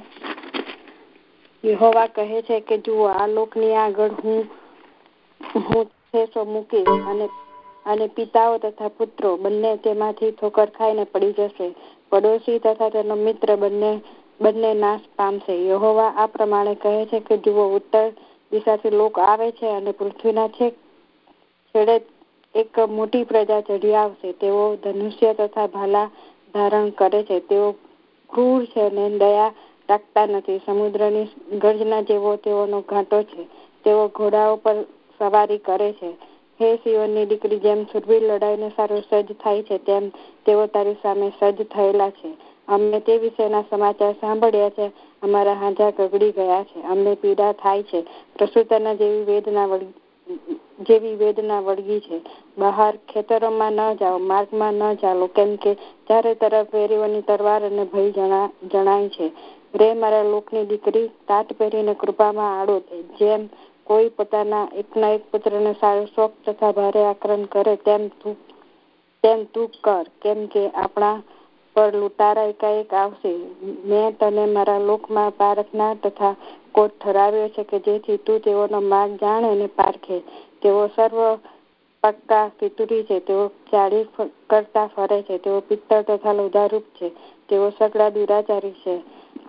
યહોવા કહે છે કે જુઓ, આ લોકની આગળ હું હું ઠેસો મૂકીશ અને અને પિતાઓ તથા પુત્રો બંને તેમાંથી ઠોકર ખાઈને પડી જશે. પડોશી તથા તેનો મિત્ર બંને બંને નાશ પામશે. યહોવા આ પ્રમાણે કહે છે કે જુઓ, ઉત્તર દિશાથી લોક આવે છે અને પૃથ્વીના છેક છેડે એક મોટી પ્રજા ચઢી આવશે. તેઓ ધનુષ્ય તથા ભાલા ધારણ કરે છે. તેઓ ક્રૂર છે અને દયા રાખતા નથી. સમુદ્રની ગર્જના જેવો તેઓનો ઘાંટો છે. તેઓ ઘોડાઓ પર સવારી કરે છે. હે સિયોનની દીકરી, જેમ સુરવીર લડાઈને સારું સજ્જ થાય છે, તેમ તેઓ તારી સામે સજ્જ થયેલા છે. અમને તે વિશેના સમાચાર સાંભળ્યા છે. અમારા હાજા ગગડી ગયા છે. અમને પીડા થાય છે. પ્રસૂતાના જેવી વેદના જેવી વેદના વળગી છે. બહાર ખેતરોમાં ન જાઓ, માર્ગમાં ન ચાલો, કેમ કે ચારે તરફ વેરીઓની તરવાર અને ભય જણા જણાય છે. રે મારા લોકની દીકરી, તાટ પહેરીને કૃપામાં આડો થઈ. જેમ કોઈ પોતાના એકના એક પુત્રને સારો શોક તથા ભારે આક્રમણ કરે, તેમ તું તેમ તું કર, કેમ કે આપણા પર લૂંટારા એકાએક આવશે. મેં તને મારા લોકમાં પારખનાર તથા કોટ ઠરાવ્યો છે, કે જેથી તું તેઓનો માર્ગ જાણે અને પારખે. તેઓ સર્વ પક્કા પિતુરી છે. તેઓ ચાળી કરતા ફરે છે. તેઓ પિત્તળ તથા લોધારૂપ છે. તેઓ સગડા દુરાચારી છે.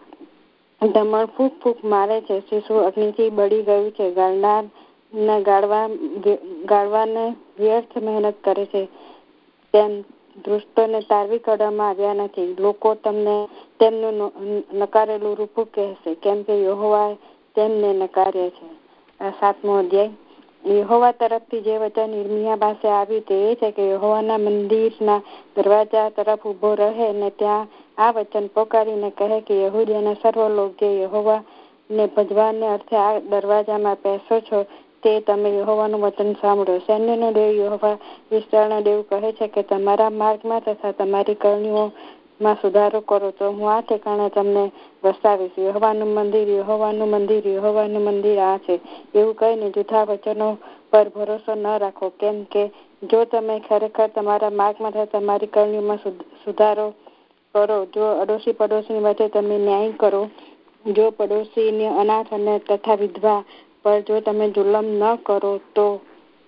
ધમણ ફૂંક ફૂંક મારે છે. શિશુ અગ્નિથી બળી ગયું છે. ગાળનાર ને ગાળવા ગાળવાને વ્યર્થ મહેનત કરે છે. તેમ દુષ્ટોને તારવી કાઢવામાં આવ્યા નથી. લોકો તમને તેમનું નકારેલું રૂપું કહેશે, કેમ કે યહોવાએ તેમને નકાર્યા છે. આ સાતમો અધ્યાય. યહોવા તરફથી જે વચન યિર્મયાહ પાસે આવ્યું તે એ છે કે યહોવાના મંદિરના દરવાજા તરફ ઉભો રહે ને ત્યાં આ વચન પોકારીને કહે કે યહૂદીના સર્વ લોકો જે યહોવાને ભજવાને અર્થે આ દરવાજામાં બેસો છો, તે તમે યહોવાનું વચન સાંભળો. સૈન્યનો દેવ યહોવા ઇસ્રાએલનો દેવ કહે છે કે તમારા માર્ગમાં તથા તમારી કરણીઓમાં સુધારો કરો, તો હું આ ઠેકાણે તમને વસાવીશ. યહોવાનું મંદિર, યહોવાનું મંદિર, યહોવાનું મંદિર આ છે એવું કહીને જૂઠા વચનો પર ભરોસો ન રાખો, કેમ કે જો તમે ખરેખર તમારા માર્ગમાં તથા તમારી કરણીઓમાં સુધારો કરો, જો અડોશી પડોશી વચ્ચે તમે ન્યાય કરો, જો પડોશીને અનાથ અને તથા વિધવા પર જો તમે જુલમ ન કરો તો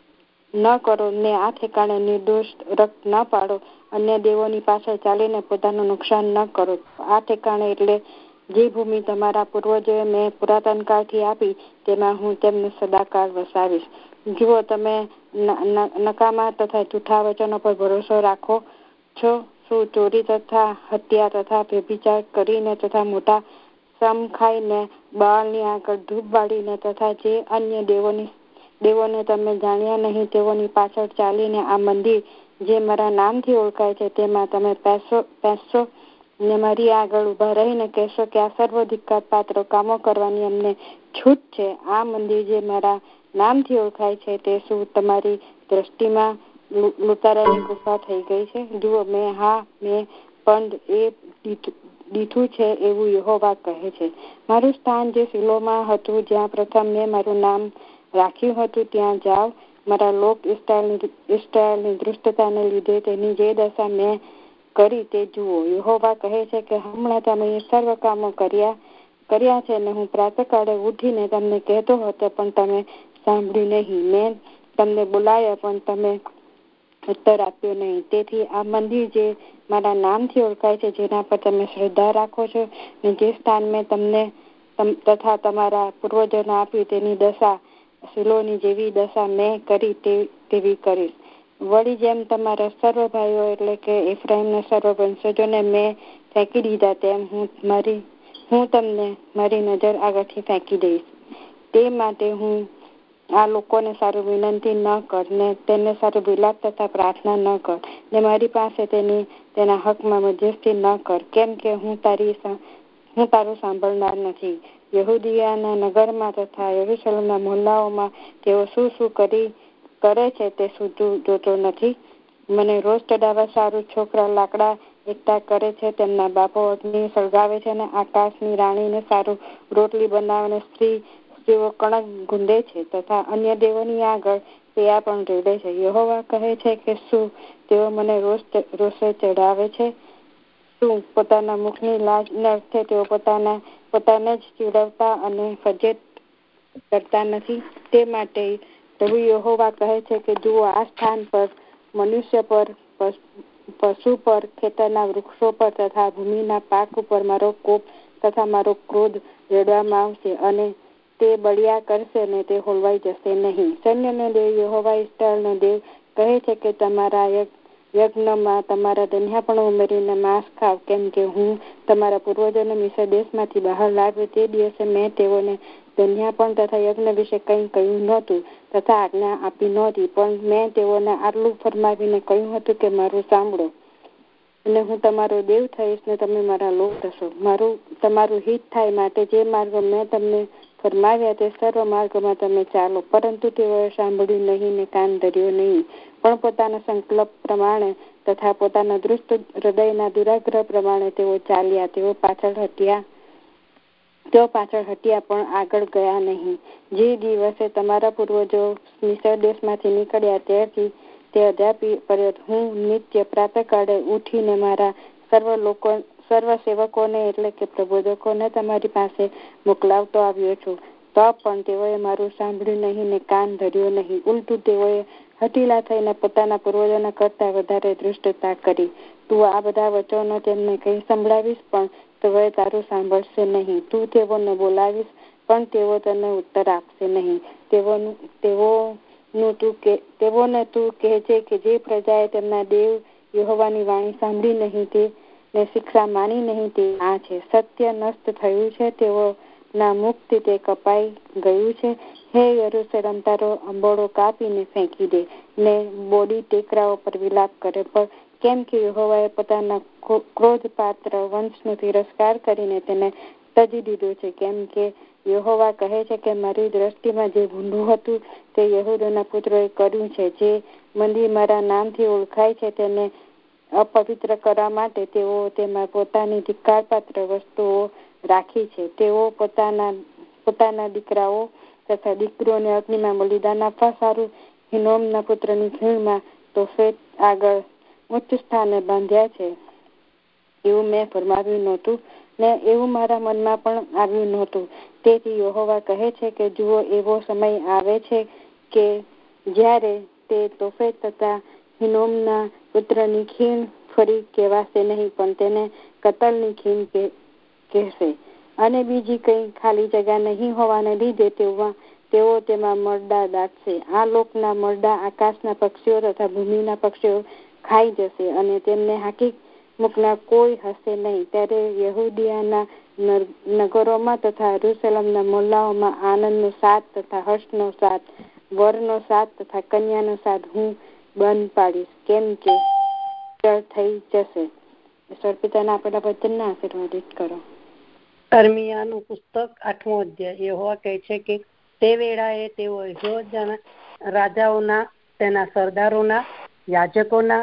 ન કરો ને આ ઠેકાણે નિર્દોષ રક્ત ન પાડો, અન્ય દેવોની પાછળ ચાલીને પોતાનું નુકસાન ન કરો, આ ઠેકાણે એટલે જે ભૂમિ તમારા પૂર્વજોએ મેં પુરાતન કાળથી આપી, તેમાં હું તેમને સદાકાળ વસાવીશ. જુઓ, તમે નકામા તથા જૂઠા વચનો પર ભરોસો રાખો છો. શું ચોરી તથા હત્યા તથા વ્યભિચાર કરીને તથા મોટા સમ ખાઈને બાળની આગળ ધૂપ બાળીને તથા જે અન્ય દેવોની દેવોને તમે જાણ્યા નહીં તેઓની પાછળ ચાલીને આ મંદિર જે મારા નામથી ઓળખાય છે તેમાં તમે પેસો પેસો ને મારી આગળ ઉભા રહીને કહેશો કે આ સર્વધિકાર પાત્ર કામો કરવાની અમને છૂટ છે. આ મંદિર જે મારા નામથી ઓળખાય છે તે શું તમારી દ્રષ્ટિમાં લૂંટારાની ગુફા થઈ ગઈ છે? જુઓ, મેં હા મેં પણ એ દીઠું છે એવું યહોવા કહે છે. મારું સ્થાન જે શિલોમાં હતું, જ્યાં પ્રથમ મેં મારું નામ રાખ્યું હતું, ત્યાં જાઓ. મારા લોક ઇસ્રાએલની ઇસ્રાએલની દૃષ્ટતાને લીધે તેની જે દશા મેં કરી તે જુઓ. યહોવા કહે છે કે હમણાં તમે સર્વ કામો કર્યા કર્યા છે ને હું પ્રાતઃકાળે ઉઠીને તમને કહેતો હતો, પણ તમે સાંભળ્યું નહીં. મેં તમને બોલાયા પણ તમે ઉત્તર આપ્યો નહીં. તેથી આ મંદિર જે મારા નામથી ઓળખાય છે, જેના પર તમે શ્રદ્ધા રાખો છો ને જે સ્થાન મેં તમને તથા તમારા પૂર્વજોને આપ્યું, તેની દશા શિલોની જેવી દશા મેં કરી તેવી કરીશ. વળી જેમ તમારા સર્વ ભાઈઓ એટલે કે એફ્રાઈમના સર્વ વંશજોને મેં ફેંકી દીધા, તેમ હું મારી હું તમને મારી નજર આગળથી ફેંકી દઈશ. તે માટે હું આ લોકોને સારું વિનંતી ન કર ને તેને સારું વિલાપ તથા પ્રાર્થના ન કર ને મારી પાસે તેની તેના હકમાં મધ્યસ્થી ન કર, કેમ કે હું તારી હું તારું સાંભળનાર નથી. યહૂદિયાના નગરમાં તથા યરૂશલેમના મોહલ્લાઓમાં તેઓ શું શું કરી કરે છે તે શું જોતો નથી? મને રોજ ચડાવવા સારું છોકરા લાકડા એકઠા કરે છે, તેમના બાપો અગ્નિ સળગાવે છે, અને આકાશની રાણીને સારું રોટલી બનાવીને સ્ત્રી સ્ત્રીઓ કણક ગુંદે છે તથા અન્ય દેવોની આગળ પૈયા પણ રેડે છે. યહોવા કહે છે કે શું તેઓ મને રોજ રોષે ચડાવે છે? શું પોતાના મુખની લાજને અર્થે તેઓ પોતાના પોતાને જ ચીડવતા અને ફજેત કરતા નથી? તે માટે પ્રભુ યહોવા કહે છે કે જુઓ, આ સ્થાન પર મનુષ્ય પર, પશુ પર, ખેતરના વૃક્ષો પર તથા ભૂમિના પાક ઉપર મારો કોપ તથા મારો ક્રોધ રેડવામાં આવશે, અને તે બળિયા કરશે ને તે હોલવાઈ જશે નહીં. સૈન્યનો દેવ યહોવા ઇસ્રાએલનો દેવ કહે છે કે તમારા યજ્ઞમાં તમારા ધન્યાપણું ઉમેરીને માંસ ખાવ, કેમ કે હું તમારા પૂર્વજોને મિસ્ર દેશમાંથી બહાર લાવ્યો તે દિવસે મેં તેઓને ધન્યાપણ તથા યજ્ઞ વિશે કંઈ કહ્યું નહોતું તથા આજ્ઞા આપી નહોતી, પણ મેં તેઓને આટલું ફરમાવીને કહ્યું હતું કે મારું સાંભળો અને હું તમારો દેવ થઈશ ને તમે મારા લોક થશો. મારું તમારું હિત થાય માટે જે માર્ગ મેં તમને ફરમાવ્યા તે સર્વ માર્ગમાં તમે ચાલો. પરંતુ તેઓએ સાંભળ્યું નહીં ને કાન ધર્યો નહીં, પણ પોતાના સંકલ્પ પ્રમાણે તથા પોતાના દુષ્ટ હૃદયના દુરાગ્રહ પ્રમાણે તેઓ ચાલ્યા. તેઓ પાછળ હટ્યા તેઓ પાછળ હટ્યા પણ આગળ ગયા નહીં. જે દિવસે તમારા પૂર્વજો મિસ્ર દેશમાંથી નીકળ્યા ત્યારથી તે અદ્યાપી પર્યંત હું નિત્ય પ્રાતઃકાળે ઉઠીને મારા સર્વ લોકો સર્વ સેવકોને એટલે કે પ્રબોધકોને તમારી પાસે મોકલાવતો આવ્યો છું. તો પણ તેઓએ મારું સાંભળ્યું નહીં ને કાન ધર્યો નહીં. ઉલટું તેઓએ હઠીલા થઈને પોતાના પૂર્વજોના કરતા વધારે દૃષ્ટતા કરી. તું આ બધા વચનો તેમને કઈ સંભળાવીશ પણ તેઓએ તારું સાંભળશે નહીં. તું તેઓને બોલાવીશ પણ તેઓ તને ઉત્તર આપશે નહીં. તેઓનું તેઓનું તું કે તેઓને તું કહેજે કે જે પ્રજાએ તેમના દેવ યહોવાની વાણી સાંભળી નહીં તે ને શિક્ષા માની નહીં તે આ છે. સત્ય નષ્ટ થયું છે, તેઓના મુખથી તે કપાઈ ગયું છે. હે યરૂશલેમ, તારો અંબોડો કાપીને ફેંકી દે ને બોડી ટેકરાઓ પર વિલાપ કરે. પણ કેમ કે યહોવાએ પોતાના ક્રોધ પાત્ર વંશનો તિરસ્કાર કરીને તેને તજી દીધો છે. કેમ કે યહોવા કહે છે કે મારી દ્રષ્ટિમાં જે ભૂંડું હતું તે યહૂદાના પુત્રોએ કર્યું છે. જે મંદિર મારા નામથી ઓળખાય છે તેને અપવિત્ર કરવા માટે તેઓ તેમાં પોતાની ધિક્કારપાત્ર વસ્તુઓ રાખી છે. તેઓ પોતાના પોતાના દીકરાઓ તથા દીકરીઓને અગ્નિમાં બલિદાન આપવા સારું હિનોમના પુત્રની ખીણમાં તોફેત આગળ ઉચ્ચ સ્થાને બાંધ્યા છે. એવું મેં ફરમાવ્યું નહોતું ને એવું મારા મનમાં પણ આવ્યું નહોતું. તેથી યહોવા કહે છે કે જુઓ, એવો સમય આવે છે કે જ્યારે તે તોફેત તથા હિનોમના પુત્રની ખીણ ફરી કહેવાશે નહીં, પણ તેને કતલની ખીણ કહેશે. અને બીજી કઈ ખાલી જગ્યા નહીં હોવાને લીધે તેઓ તેઓ તેમાં મરડા દાટશે. આ લોકના મરડા આકાશના પક્ષીઓ તથા ભૂમિના પક્ષીઓ ખાઈ જશે અને તેમને હાકી મૂકનાર કોઈ હશે નહીં. ત્યારે યહૂદિયાના નગરોમાં તથા યરૂશલેમના મોહલ્લાઓમાં આનંદનો સાદ તથા હર્ષનો સાદ, વરનો સાદ તથા કન્યાનો સાદ હું બંધ પાડીશ, કેમ કે થઈ જશે. ઈશ્વર પિતાના આપેલા વચનને આશીર્વાદિત કરો. અર્મિયાનું પુસ્તક આઠમો અધ્યાય. યહોવા કહે છે કે તે વેળાએ તેઓ યહોવાના રાજાઓના, તેના સરદારોના, યાજકોના,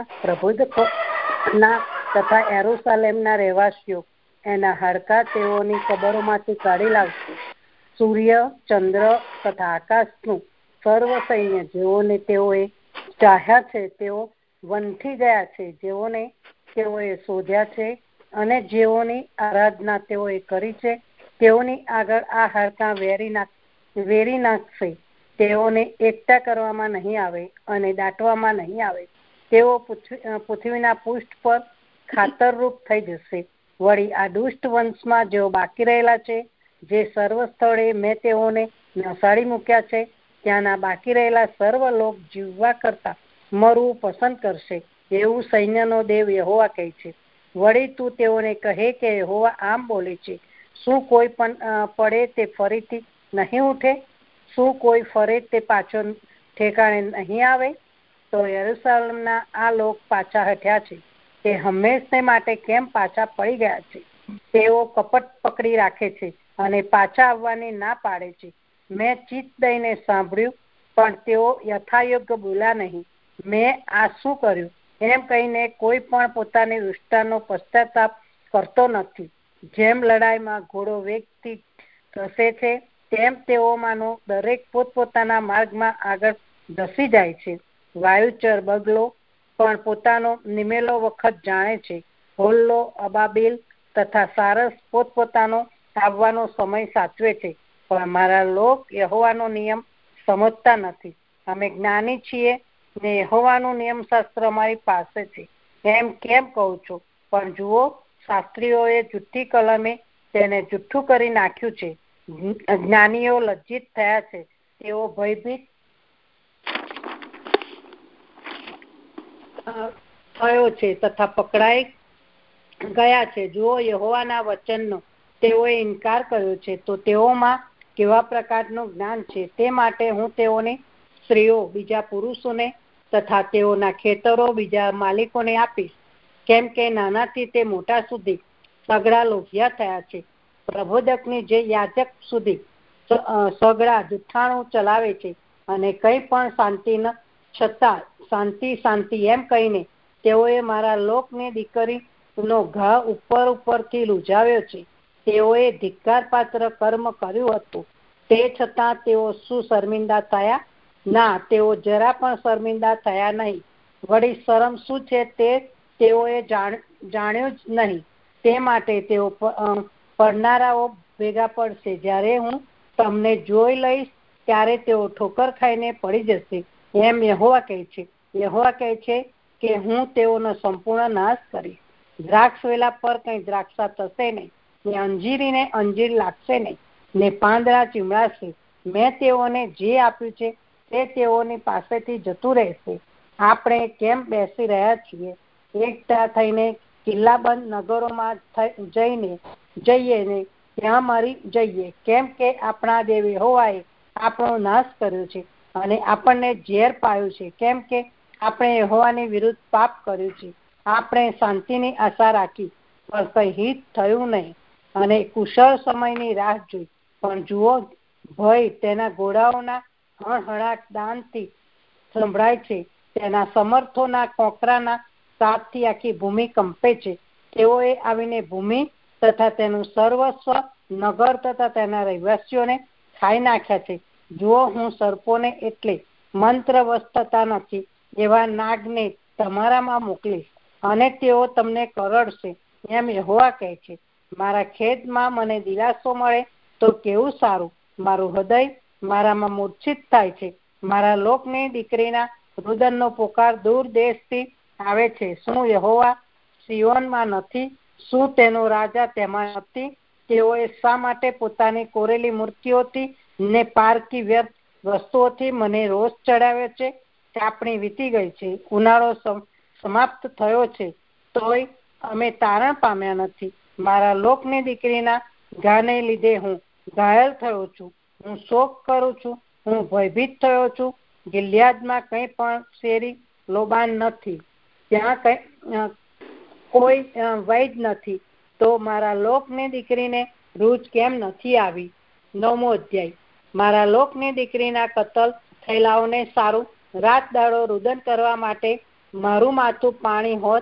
પ્રબુદ્ધોના તથા યરૂશાલેમના રહેવાસીઓ એના હાડકા તેઓની કબરોમાંથી કાઢી લાવશે. સૂર્ય, ચંદ્ર તથા આકાશનું સર્વ સૈન્ય જેઓને તેઓએ ચાહ્યા છે તેઓ વંથી ગયા છે. જેઓને તેઓએ શોધ્યા છે અને જેઓની આરાધના તેઓએ કરી છે તેઓની આગળ આ હાડકા વેરી નાખ વેરી નાખશે. તેઓને એકઠા કરવામાં નહીં આવે અને દાટવામાં નહીં આવે. તેઓ પૃથ્વીના પૃષ્ઠ પર ખાતરરૂપ થઈ જશે. વળી આ દુષ્ટ વંશમાં જેઓ બાકી રહેલા છે, જે સર્વ સ્થળે મેં તેઓને નસાડી મૂક્યા છે, ત્યાંના બાકી રહેલા સર્વ લોક જીવવા કરતા મરવું પસંદ કરશે, એવું સૈન્યનો દેવ યહોવા કહે છે. વળી તું તેઓને કહે કે યહોવા આમ બોલે છે, શું કોઈ પણ પડે તે ફરીથી નહીં ઉઠે? શું કોઈ ફરે તે પાછો ઠેકાણે નહીં આવે? તો યરૂશલેમના આ લોક પાછા હટ્યા છે, તે હંમેશને માટે કેમ પાછા પડી ગયા છે? તેઓ કપટ પકડી રાખે છે અને પાછા આવવાની ના પાડે છે. મેં ચિત્ત દઈને સાંભળ્યું, પણ તેઓ યથાયોગ્ય બોલ્યા નહીં. મેં આ શું કર્યું એમ કહીને કોઈ પણ પોતાની દુષ્ટતાનો પશ્ચાતાપ કરતો નથી. જેમ લડાઈમાં ઘોડો વેગથી ધસે છે, તેમ તેઓમાંનો દરેક પોતપોતાના માર્ગમાં આગળ ધસી જાય છે. વાયુચર બગલો પણ પોતાનો નિમેલો વખત જાણે છે. હોલ્લો, અબાબીલ તથા સારસ પોતપોતાનો આવવાનો સમય સાચવે છે, પણ મારા લોક યહોવાનો નિયમ સમજતા નથી. અમે જ્ઞાની છીએ ને યહોવાનું નિયમશાસ્ત્ર અમારી પાસે છે એમ કેમ કહું છો? પણ જુઓ, શાસ્ત્રીઓએ જુઠ્ઠી કલમે તેને જુઠ્ઠું કરી નાખ્યું છે. જ્ઞાનીઓ લજ્જિત થયા છે, તેઓ ભયભીત થયો છે તથા પકડાઈ ગયા છે. જો યહોવાના વચનનો તેઓએ ઇનકાર કર્યો છે તો તેઓમાં કેવા પ્રકારનું જ્ઞાન છે. તે માટે હું તેઓની સ્ત્રીઓ બીજા પુરુષોને તથા તેઓના ખેતરો બીજા માલિકોને આપીશ, કેમ કે નાનાથી તે મોટા સુધી સગડા લોભિયા થયા છે. પ્રબોધકની જે યાજક સુધી સગડા જુઠ્ઠાણું ચલાવે છે અને કંઈ પણ શાંતિ ન છતાં શાંતિ શાંતિ એમ કહીને તેઓએ મારા લોકની દીકરીનો ઘા ઉપર ઉપરથી લૂજાવ્યો છે. તેઓએ ધિક્કાર પાત્ર કર્મ કર્યું હતું, તે છતાં તેઓ શું શર્મિંદા થયા? ના, તેઓ જરા પણ શર્મિંદા થયા નહીં. વળી શરમ શું છે તે તેઓએ જાણ્યું જ નહીં. તે માટે તેઓ પડનારાઓ ભેગા પડશે. જ્યારે હું તમને જોઈ લઈશ ત્યારે તેઓ ઠોકર ખાઈને પડી જશે, એમ યહોવા કહે છે. યહોવા કહે છે કે હું તેઓનો સંપૂર્ણ નાશ કરીશ. દ્રાક્ષ વેલા પર કઈ દ્રાક્ષા થશે નહીં, ને અંજીરીને અંજીર લાગશે નહીં, ને પાંદડા ચીમડાશે. મેં તેઓને જે આપ્યું છે તે તેઓની પાસેથી જતું રહેશે. આપણે કેમ બેસી રહ્યા છીએ એકઠા થઈને કિલ્લાબંધ નગરોમાં જઈને જઈએ ને ત્યાં મરી જઈએ, કેમ કે આપણા દેવ યહોવાએ આપણો નાશ કર્યો છે અને આપણને ઝેર પાયું છે, કેમ કે આપણે યહોવાની વિરુદ્ધ પાપ કર્યું છે. આપણે શાંતિની આશા રાખી પણ કઈ હિત થયું નહીં, અને કુશળ સમયની રાહ જોઈ પણ જુઓ, ભય તેના ઘોડાઓના હણહણાટ દાનથી સંભળાય છે. તેના સમર્થોના કોકરાના સાપથી આખી ભૂમિ કંપે છે. તેઓએ આવીને ભૂમિ તથા તેનું સર્વસ્વ, નગર તથા તેના રહેવાસીઓને ખાઈ નાખ્યા છે. જુઓ, હું સર્પોને એટલે મંત્રવશ થતા નથી એવા નાગને તમારામાં મોકલીશ અને તેઓ તમને કરડશે, એમ યહોવા કહે છે. મારા ખેદમાં મને દિલાસો મળે તો કેવું સારું. મારું હૃદય મારામાં મૂર્છિત થાય છે. મારા લોકની દીકરીના રુદનનો પોકાર દૂર દેશથી આવે છે. શું યહોવા સિયોનમાં નથી? શું તેનો રાજા તેમાં નથી? તેઓએ શા માટે પોતાની કોરેલી મૂર્તિઓથી ને પારકી વ્યર્થ વસ્તુઓથી મને રોષ ચડાવ્યો છે? ચાપણી વીતી ગઈ છે, ઉનાળો સમાપ્ત થયો છે, તોય અમે તારણ પામ્યા નથી. મારા લોકની દીકરીના ઘાને લીધે હું ઘાયલ થયો છું. હું શોક કરું છું, હું ભયભીત થયો છું. ગિલિયાદમાં કંઈ પણ શેરી લોબાન નથી, ત્યાં કઈ કોઈ વૈદ નથી. તો મારા લોકની દીકરીને રૂચ કેમ નથી આવી? નવમો અધ્યાય. મારા લોકની દીકરીના કતલ થયેલાઓને સારું. રાત દાડો રુદન કરવા માટે મારું માથું પાણી હોત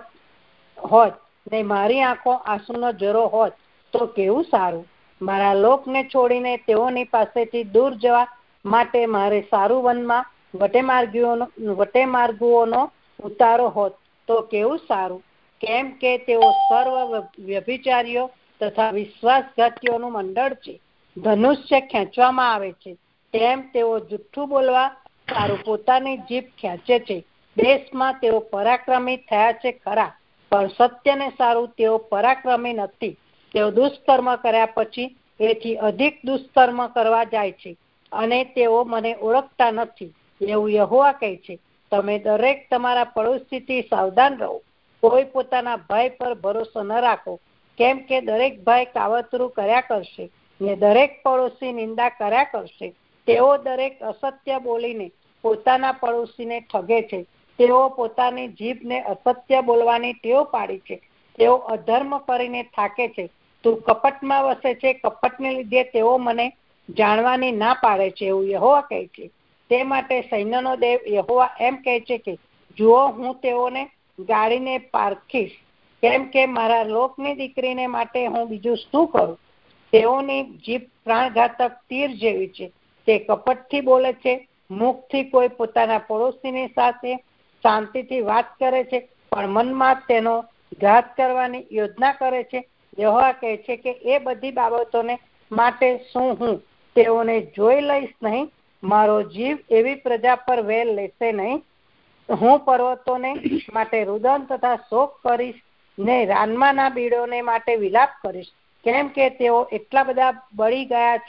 હોત ને મારી આંખો આંસુનો જરો હોત તો કેવું સારું. મારા લોકને છોડીને તેઓની પાસેથી દૂર જવા માટે મારે સારું વનમાં વટેમાર્ગીઓનો વટેમાર્ગુઓનો ઉતારો હોત તો કેવું સારું. કેમ કે તેઓ સર્વ વ્યભિચારીઓ તથા વિશ્વાસઘાતીઓનું મંડળ છે. ધનુષ્ય ખેંચવામાં આવે છે તેમ તેઓ જુઠ્ઠું બોલવા સારું પોતાની જીભ ખેંચે છે. દેશમાં તેઓ પરાક્રમી થયા છે ખરા, પણ સત્યને સારું તેઓ પરાક્રમી નથી. તેઓ દુષ્કર્મ કર્યા પછી એથી અધિક દુષ્કર્મ કરવા જાય છે અને તેઓ મને ઓળખતા નથી, એવું યહોવા કહે છે. તમે દરેક તમારા પડોશીથી સાવધાન રહો. કોઈ પોતાના ભાઈ પર ભરોસો ન રાખો, કેમ કે દરેક ભાઈ કાવતરું કર્યા કરશે ને દરેક પડોશી નિંદા કર્યા કરશે. તેઓ દરેક અસત્ય બોલીને પોતાના પડોશીને ઠગે છે. તેઓ પોતાની જીભને અસત્ય બોલવાની ટેવ પાડી છે. તેઓ અધર્મ કરીને થાકે છે. તું કપટમાં વસે છે, કપટને લીધે તેઓ મને જાણવાની ના પાડે છે, એવું યહોવા કહે છે. તે માટે સૈન્યનો દેવ યહોવા એમ કહે છે કે જુઓ, હું તેઓને ગાળીને પારખીશ, કેમ કે મારા લોકની દીકરીને માટે હું બીજું શું કરું. તેઓની જીભ પ્રાણઘાતક તીર જેવી છે. તે કપટથી બોલે છે. મુખથી કોઈ પોતાના પડોશીની સાથે શાંતિથી વાત કરે છે, પણ મનમાં તેનો ઘાત કરવાની યોજના કરે છે. યહોવા કહે છે કે એ બધી બાબતોને માટે શું હું તેઓને જોઈ લઈશ નહીં? મારો જીવ એવી પ્રજા પર વેલ લેશે નહીં. હું પર્વતોને માટે રુદન તથા શોક કરીશ ને રાનમાના બીડોને માટે વિલાપ કરીશ, કેમ કે તેઓ એટલા બધા બળી ગયા છે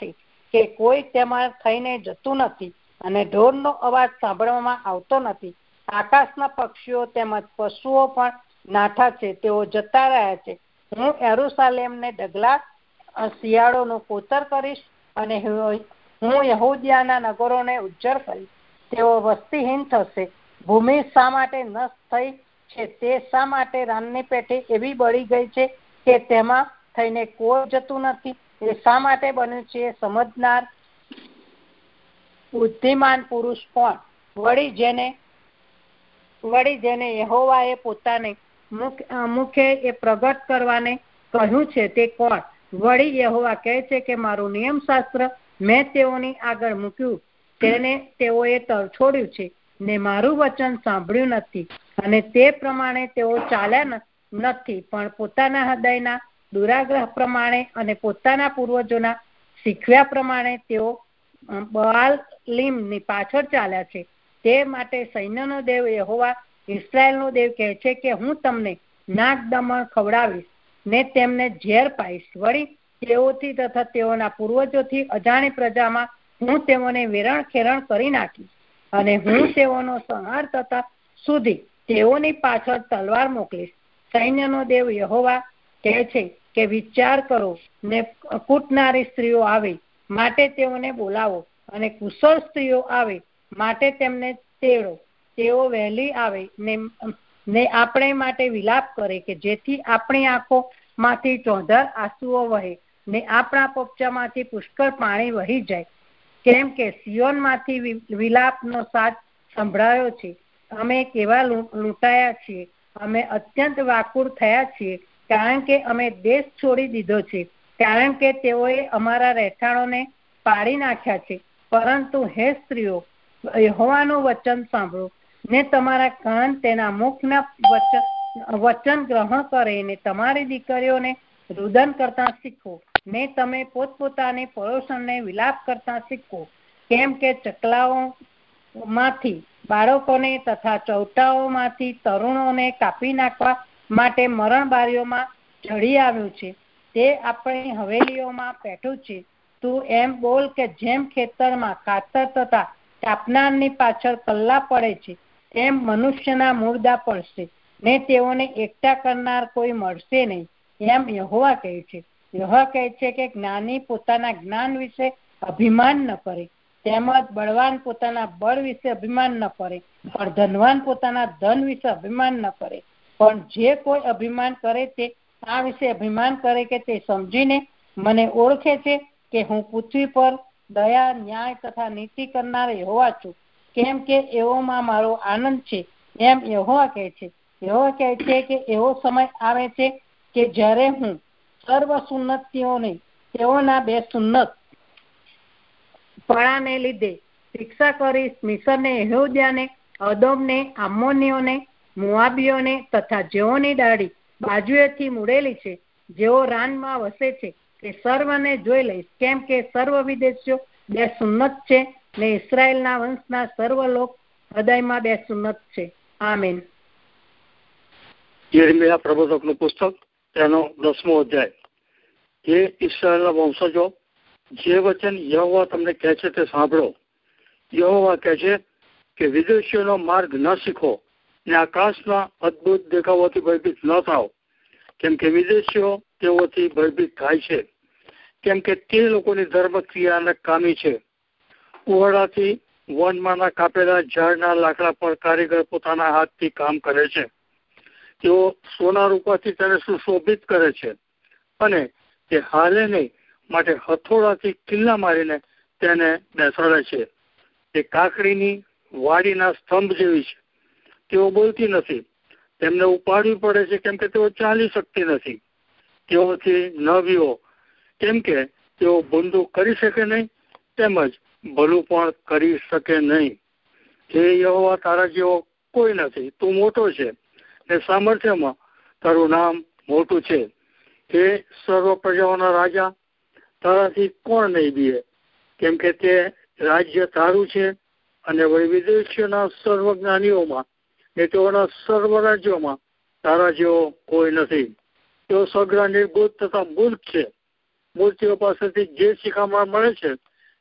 કે કોઈ તેમાં થઈને જતું નથી અને ઢોરનો અવાજ સાંભળવામાં આવતો નથી. આકાશના પક્ષીઓ તેમજ પશુઓ પણ નાઠા છે, તેઓ જતા રહ્યા છે. હું યરુશલેમને ડગલા શિયાળોનું કોતર કરીશ અને હું યહૂદિયાના નગરોને ઉજ્જર કરીશ. તેઓ વસ્તીહીન થશે. ભૂમિ શા માટે નષ્ટ થઈ છે, તે શા માટે રાનની પેઠી એવી બળી ગઈ છે કે તેમાં થઈને કોઈ જતું નથી? એ શા માટે બન્યું છે? સમજનાર બુદ્ધિમાન પુરુષ કોણ? વળી જેને વળી જેને યહોવાએ પોતાને મુખે એ પ્રગટ કરવાને કહ્યું છે તે કોણ? વળી યહોવા કહે છે કે મારું નિયમશાસ્ત્ર મેં તેઓની આગળ મૂક્યું, તેને તેઓએ તરછોડ્યું છે ને મારું વચન સાંભળ્યું નથી, અને તે પ્રમાણે તેઓ ચાલ્યા નથી, પણ પોતાના હૃદયના દુરાગ્રહ પ્રમાણે અને પોતાના પૂર્વજોના શીખવ્યા પ્રમાણે તેઓ બઆલીમની પાછળ ચાલ્યા છે. તે માટે સૈન્યનો દેવ યહોવા ઇસ્રાયેલનો દેવ કહે છે કે હું તમને નાગ દમણ ખવડાવીશ ને તેમને ઝેર પાઈશ. વળી તેઓથી તથા તેઓના પૂર્વજોથી અજાણી પ્રજામાં હું તેઓને વેરણ ખેરણ કરી નાખીશ, અને હું તેઓનો સંહાર થતા સુધી તેઓની પાછળ તલવાર મોકલીશ. સૈન્યનો દેવ યહોવા કહે છે કે વિચાર કરો ને કૂટનારી સ્ત્રીઓ આવે માટે તેઓને બોલાવો, અને કુશળ સ્ત્રીઓ આવે માટે તેમને તેડો. તેઓ વહેલી આવે ને ને આપણે માટે વિલાપ કરે, કે જેથી આપણી આંખો માંથી ચોંધર આંસુઓ વહે ને આપણા પોપચામાંથી પુષ્કળ પાણી વહી જાય. કેમ કે સિયોન માંથી વિલાપનો સાદ સંભળાયો છે. અમે કેવા લૂંટાયા છીએ, અમે અત્યંત વાકુળ થયા છીએ, કારણ કે અમે દેશ છોડી દીધો છે, કારણ કે તેઓએ અમારા રહેઠાણોને પાડી નાખ્યા છે. પરંતુ હે સ્ત્રીઓ, યહોવાનું વચન સાંભળો ને તમારા કાન તેના મુખના વચન વચન ગ્રહણ કરે ને તમારી દીકરીઓને રુદન કરતા શીખો ને તમે પોતપોતાની પડોશણને વિલાપ કરતા શીખો. કેમ કે ચકલાઓ માંથી બાળકોને તથા ચૌટાઓમાંથી તરુણોને કાપી નાખવા માટે મરણ બારીઓમાં ચડી આવ્યું છે. તે આપણી હવેલીઓમાં બેઠું છે. તું એમ બોલ કે જેમ ખેતરમાં ખાતર તથા કાપનારની પાછળ કલ્લા પડે છે, તેમ મનુષ્યના મુર્દા પડશે ને તેઓને એકઠા કરનાર કોઈ મળશે નહીં, એમ યહોવા કહે છે. યહોવા કહે છે કે જ્ઞાની પોતાના જ્ઞાન વિશે અભિમાન ન કરે, તેમજ બળવાન પોતાના બળ વિશે અભિમાન ન કરે, પણ ધનવાન પોતાના ધન વિશે અભિમાન ન કરે. પણ જે કોઈ અભિમાન કરે તે આ વિશે અભિમાન કરે કે તે સમજીને મને ઓળખે છે કે હું પૃથ્વી પર દયા, ન્યાય તથા નીતિ કરનાર યહોવા છું. કેમ કે એવોમાં મારો આનંદ છે, એમ યહોવા કહે છે. યહોવા કહે છે કે એવો સમય આવે છે કે જ્યારે હું સર્વ સુન્નતિઓને તેઓના બે સુન્નત પણાને લીધે શિક્ષા કરીશ. મિસરને, યહૂદયાને, અદોમને, આમોનીઓને, મોઆબીઓને તથા જેઓની દાઢી બાજુએથી મુડેલી છે, જેઓ રાનમાં વસે છે, તે સર્વને જોઈ લઈશ. કેમ કે સર્વ વિદેશીઓ બે સુન્નત છે ને ઇસ્રાયેલના વંશના સર્વ લોક હૃદયમાં બે સુન્નત છે. આમીન. યિર્મયાહ પ્રબોધકનું પુસ્તક, તેનો દસમો અધ્યાય. હે ઇસ્રાયેલના વંશજો, જે વચન યહોવા તમને કહે છે તે સાંભળો. યહોવા કહે છે કે વિદેશીઓનો માર્ગ ન શીખો ને આકાશના અદભુત દેખાવોથી ભયભીત ન થાઓ, કેમ કે વિદેશીઓ તેઓથી ભયભીત થાય છે, કેમ કે તે લોકોની ધર્મક્રિયા કામી છે. કુહડાથી વનમાંના કાપેલા ઝાડના લાકડા પર કારીગર પોતાના હાથથી કામ કરે છે. તેઓ સોના રૂપાથી તેને સુશોભિત કરે છે, અને તે હાલે નહીં માટે હથોડાથી કિલ્લા મારીને તેને બેસાડે છે. તે કાકડીની વાડીના સ્તંભ જેવી છે, તેઓ બોલતી નથી. તેમને ઉપાડવી પડે છે, કેમ કે તેઓ ચાલી શકતી નથી. તેઓથી ન વિવો, કેમ કે તેઓ ભૂંડું કરી શકે નહીં, તેમજ ભલું પણ કરી શકે નહીં. હે યહોવા, તારા જેવો કોઈ નથી. તું મોટો છે ને સામર્થ્યમાં તારું નામ મોટું છે. હે સર્વ પ્રજાઓના રાજા, તારાથી કોણ નહીં બીએ? કેમ કે તે રાજ્ય તારું છે, અને વળી વિદેશીઓના સર્વ જ્ઞાનીઓમાં ને તેઓના સર્વ રાજ્યોમાં તારા જેવો કોઈ નથી. તેઓ સગળા નિર્બુદ્ધ તથા મૂર્ખ છે. મૂર્તિઓ પાસેથી જે શિખામણ મળે છે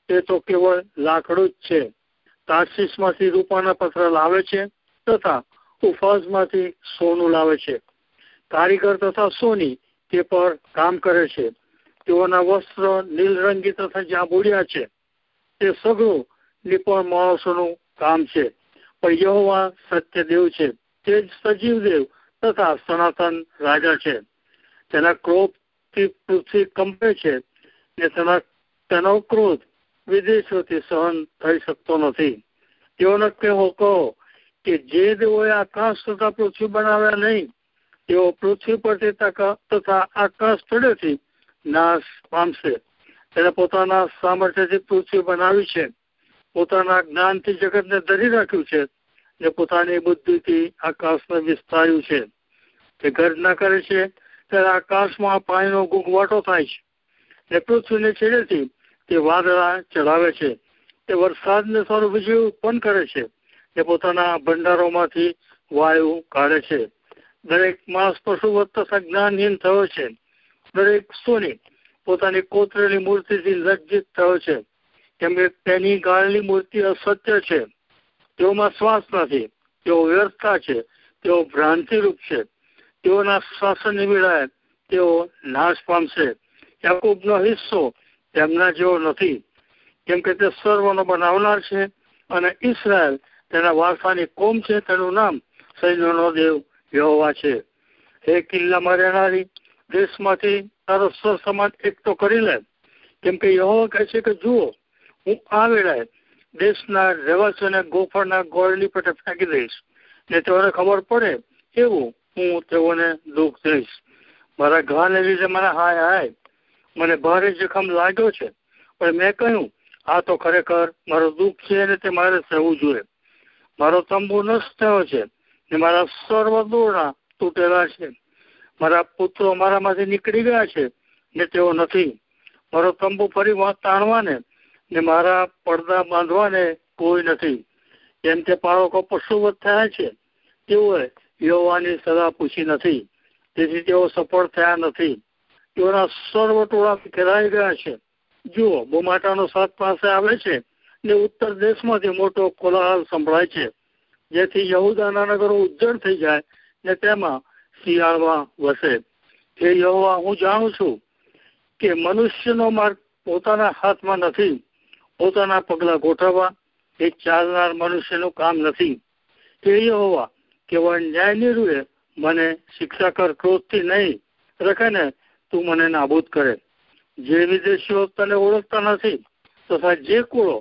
તે તો કેવળ લાકડું જ છે. તાર્શીશમાંથી રૂપાના પથરા લાવે છે તથા ઉફાઝમાંથી સોનું લાવે છે. કારીગર તથા સોની તે પર કામ કરે છે. તેઓના વસ્ત્ર નીલરંગી તથા જાંબુડિયા છે. તે સઘળું નિપુણ માણસોનું કામ છે. પણ યહોવા સત્ય દેવ છે, તે જ સજીવ દેવ તથા સનાતન રાજા છે. તેના ક્રોધથી પૃથ્વી કંપે છે ને તેના તેનો ક્રોધ વિદેશોથી સહન થઈ શકતો નથી. તેઓને કહેવો કહો કે જે દેવોએ આકાશ તથા પૃથ્વી બનાવ્યા નહીં, તેઓ પૃથ્વી પરથી તથા આકાશ તળેથી નાશ પામશે. તેને પોતાના સામર્થ્યથી પૃથ્વી બનાવી છે, પોતાના જ્ઞાનથી જગતને ધરી રાખ્યું છે ને પોતાની બુદ્ધિથી આકાશને વિસ્તાર્યું છે. તે ગર્જના કરે છે ત્યારે આકાશમાં પાણીનો ગુગવાટો થાય છે ને પૃથ્વીને છેડેથી તે વાદળા ચડાવે છે. તે વરસાદને સારું વીજળી ઉત્પન્ન કરે છે ને પોતાના ભંડારોમાંથી વાયુ કાઢે છે. દરેક માણસ પશુવત તથા જ્ઞાનહીન થયો છે. દરેક સોની પોતાની કોતરેલી મૂર્તિથી લજ્જિત થયો છે, કેમ કે તેની ગાળેલી મૂર્તિ અસત્ય છે. તેઓમાં શ્વાસ નથી, તેઓ વ્યર્થતા છે, તેઓ ભ્રાંતિરૂપ છે. તેઓના શાસનની વેળાએ તેઓ નાશ પામશે. યાકૂબનો હિસ્સો તેમના જેવો નથી, કેમ કે તે સર્વનો બનાવનાર છે અને ઇસરાયલ તેના વારસાની કોમ છે. તેનું નામ સૈન્યનો દેવ યહોવા છે. હે કિલ્લામાં રહેનારી, દેશમાંથી તારો સ્વ સમાજ એકઠો કરી લે, કેમ કે યહોવા કહે છે કે જુઓ, હું આ વેળાએ દેશના રહેવાસીઓને ગોફરના ગોળની પેટે ફેંકી દઈશ ને તેઓને ખબર પડે એવું હું તેઓને દુઃખ દઈશ. મારા ઘાને લીધે મને હાય હાય, મને ભારે જખમ લાગ્યો છે, પણ મેં કહ્યું આ તો ખરેખર મારો દુઃખ છે અને તે મારે સહેવું જોઈએ. મારો તંબુ નષ્ટ થયો છે ને મારા સર્વ દોરડા તૂટેલા છે. મારા પુત્રો મારામાંથી નીકળી ગયા છે ને તેઓ નથી. મારો તંબુ ફરી તાણવાને ને મારા પડદા બાંધવાને કોઈ નથી. કેમ કે પાળકો પશુવત થયા છે, તેઓએ યહોવાની સલાહ પૂછી નથી, તેથી તેઓ સફળ થયા નથી. તેઓના સર્વ ટોળા ઘેરાઈ ગયા છે. જુઓ, બુમાટાનો સાત પાસે આવે છે ને ઉત્તર દેશમાંથી મોટો કોલાહલ સંભળાય છે, જેથી યહૂદાના નગરો ઉજ્જડ થઈ જાય ને તેમાં શિયાળમાં વસે. હે યહોવા, હું જાણું છું કે મનુષ્યનો માર્ગ પોતાના હાથમાં નથી. પોતાના પગલા ગોઠવવા એ ચાલનાર મનુષ્યનું કામ નથી. હે યહોવા, કેવળ ન્યાયની રૂએ મને શિક્ષા કર, ક્રોધથી નહીં રખે ને તું મને નાબૂદ કરે. જે વિદેશીઓ તને ઓળખતા નથી તથા જે કુળો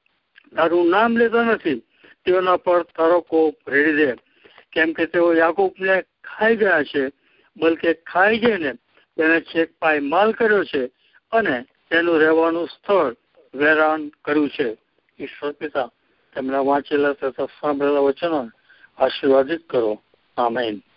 તારું નામ લેતા નથી, તેઓના પર તારો કોપ રેડી દે, કેમ કે તેઓ યાકૂબને ખાઈ ગયા છે, બલકે ખાઈ જઈને તેને છેક પાય માલ કર્યો છે અને તેનું રહેવાનું સ્થળ વેરાન કર્યું છે. ઈશ્વર પિતા તેમના વાંચેલા તથા સાંભળેલા વચનો આશીર્વાદિત કરો. આમેન.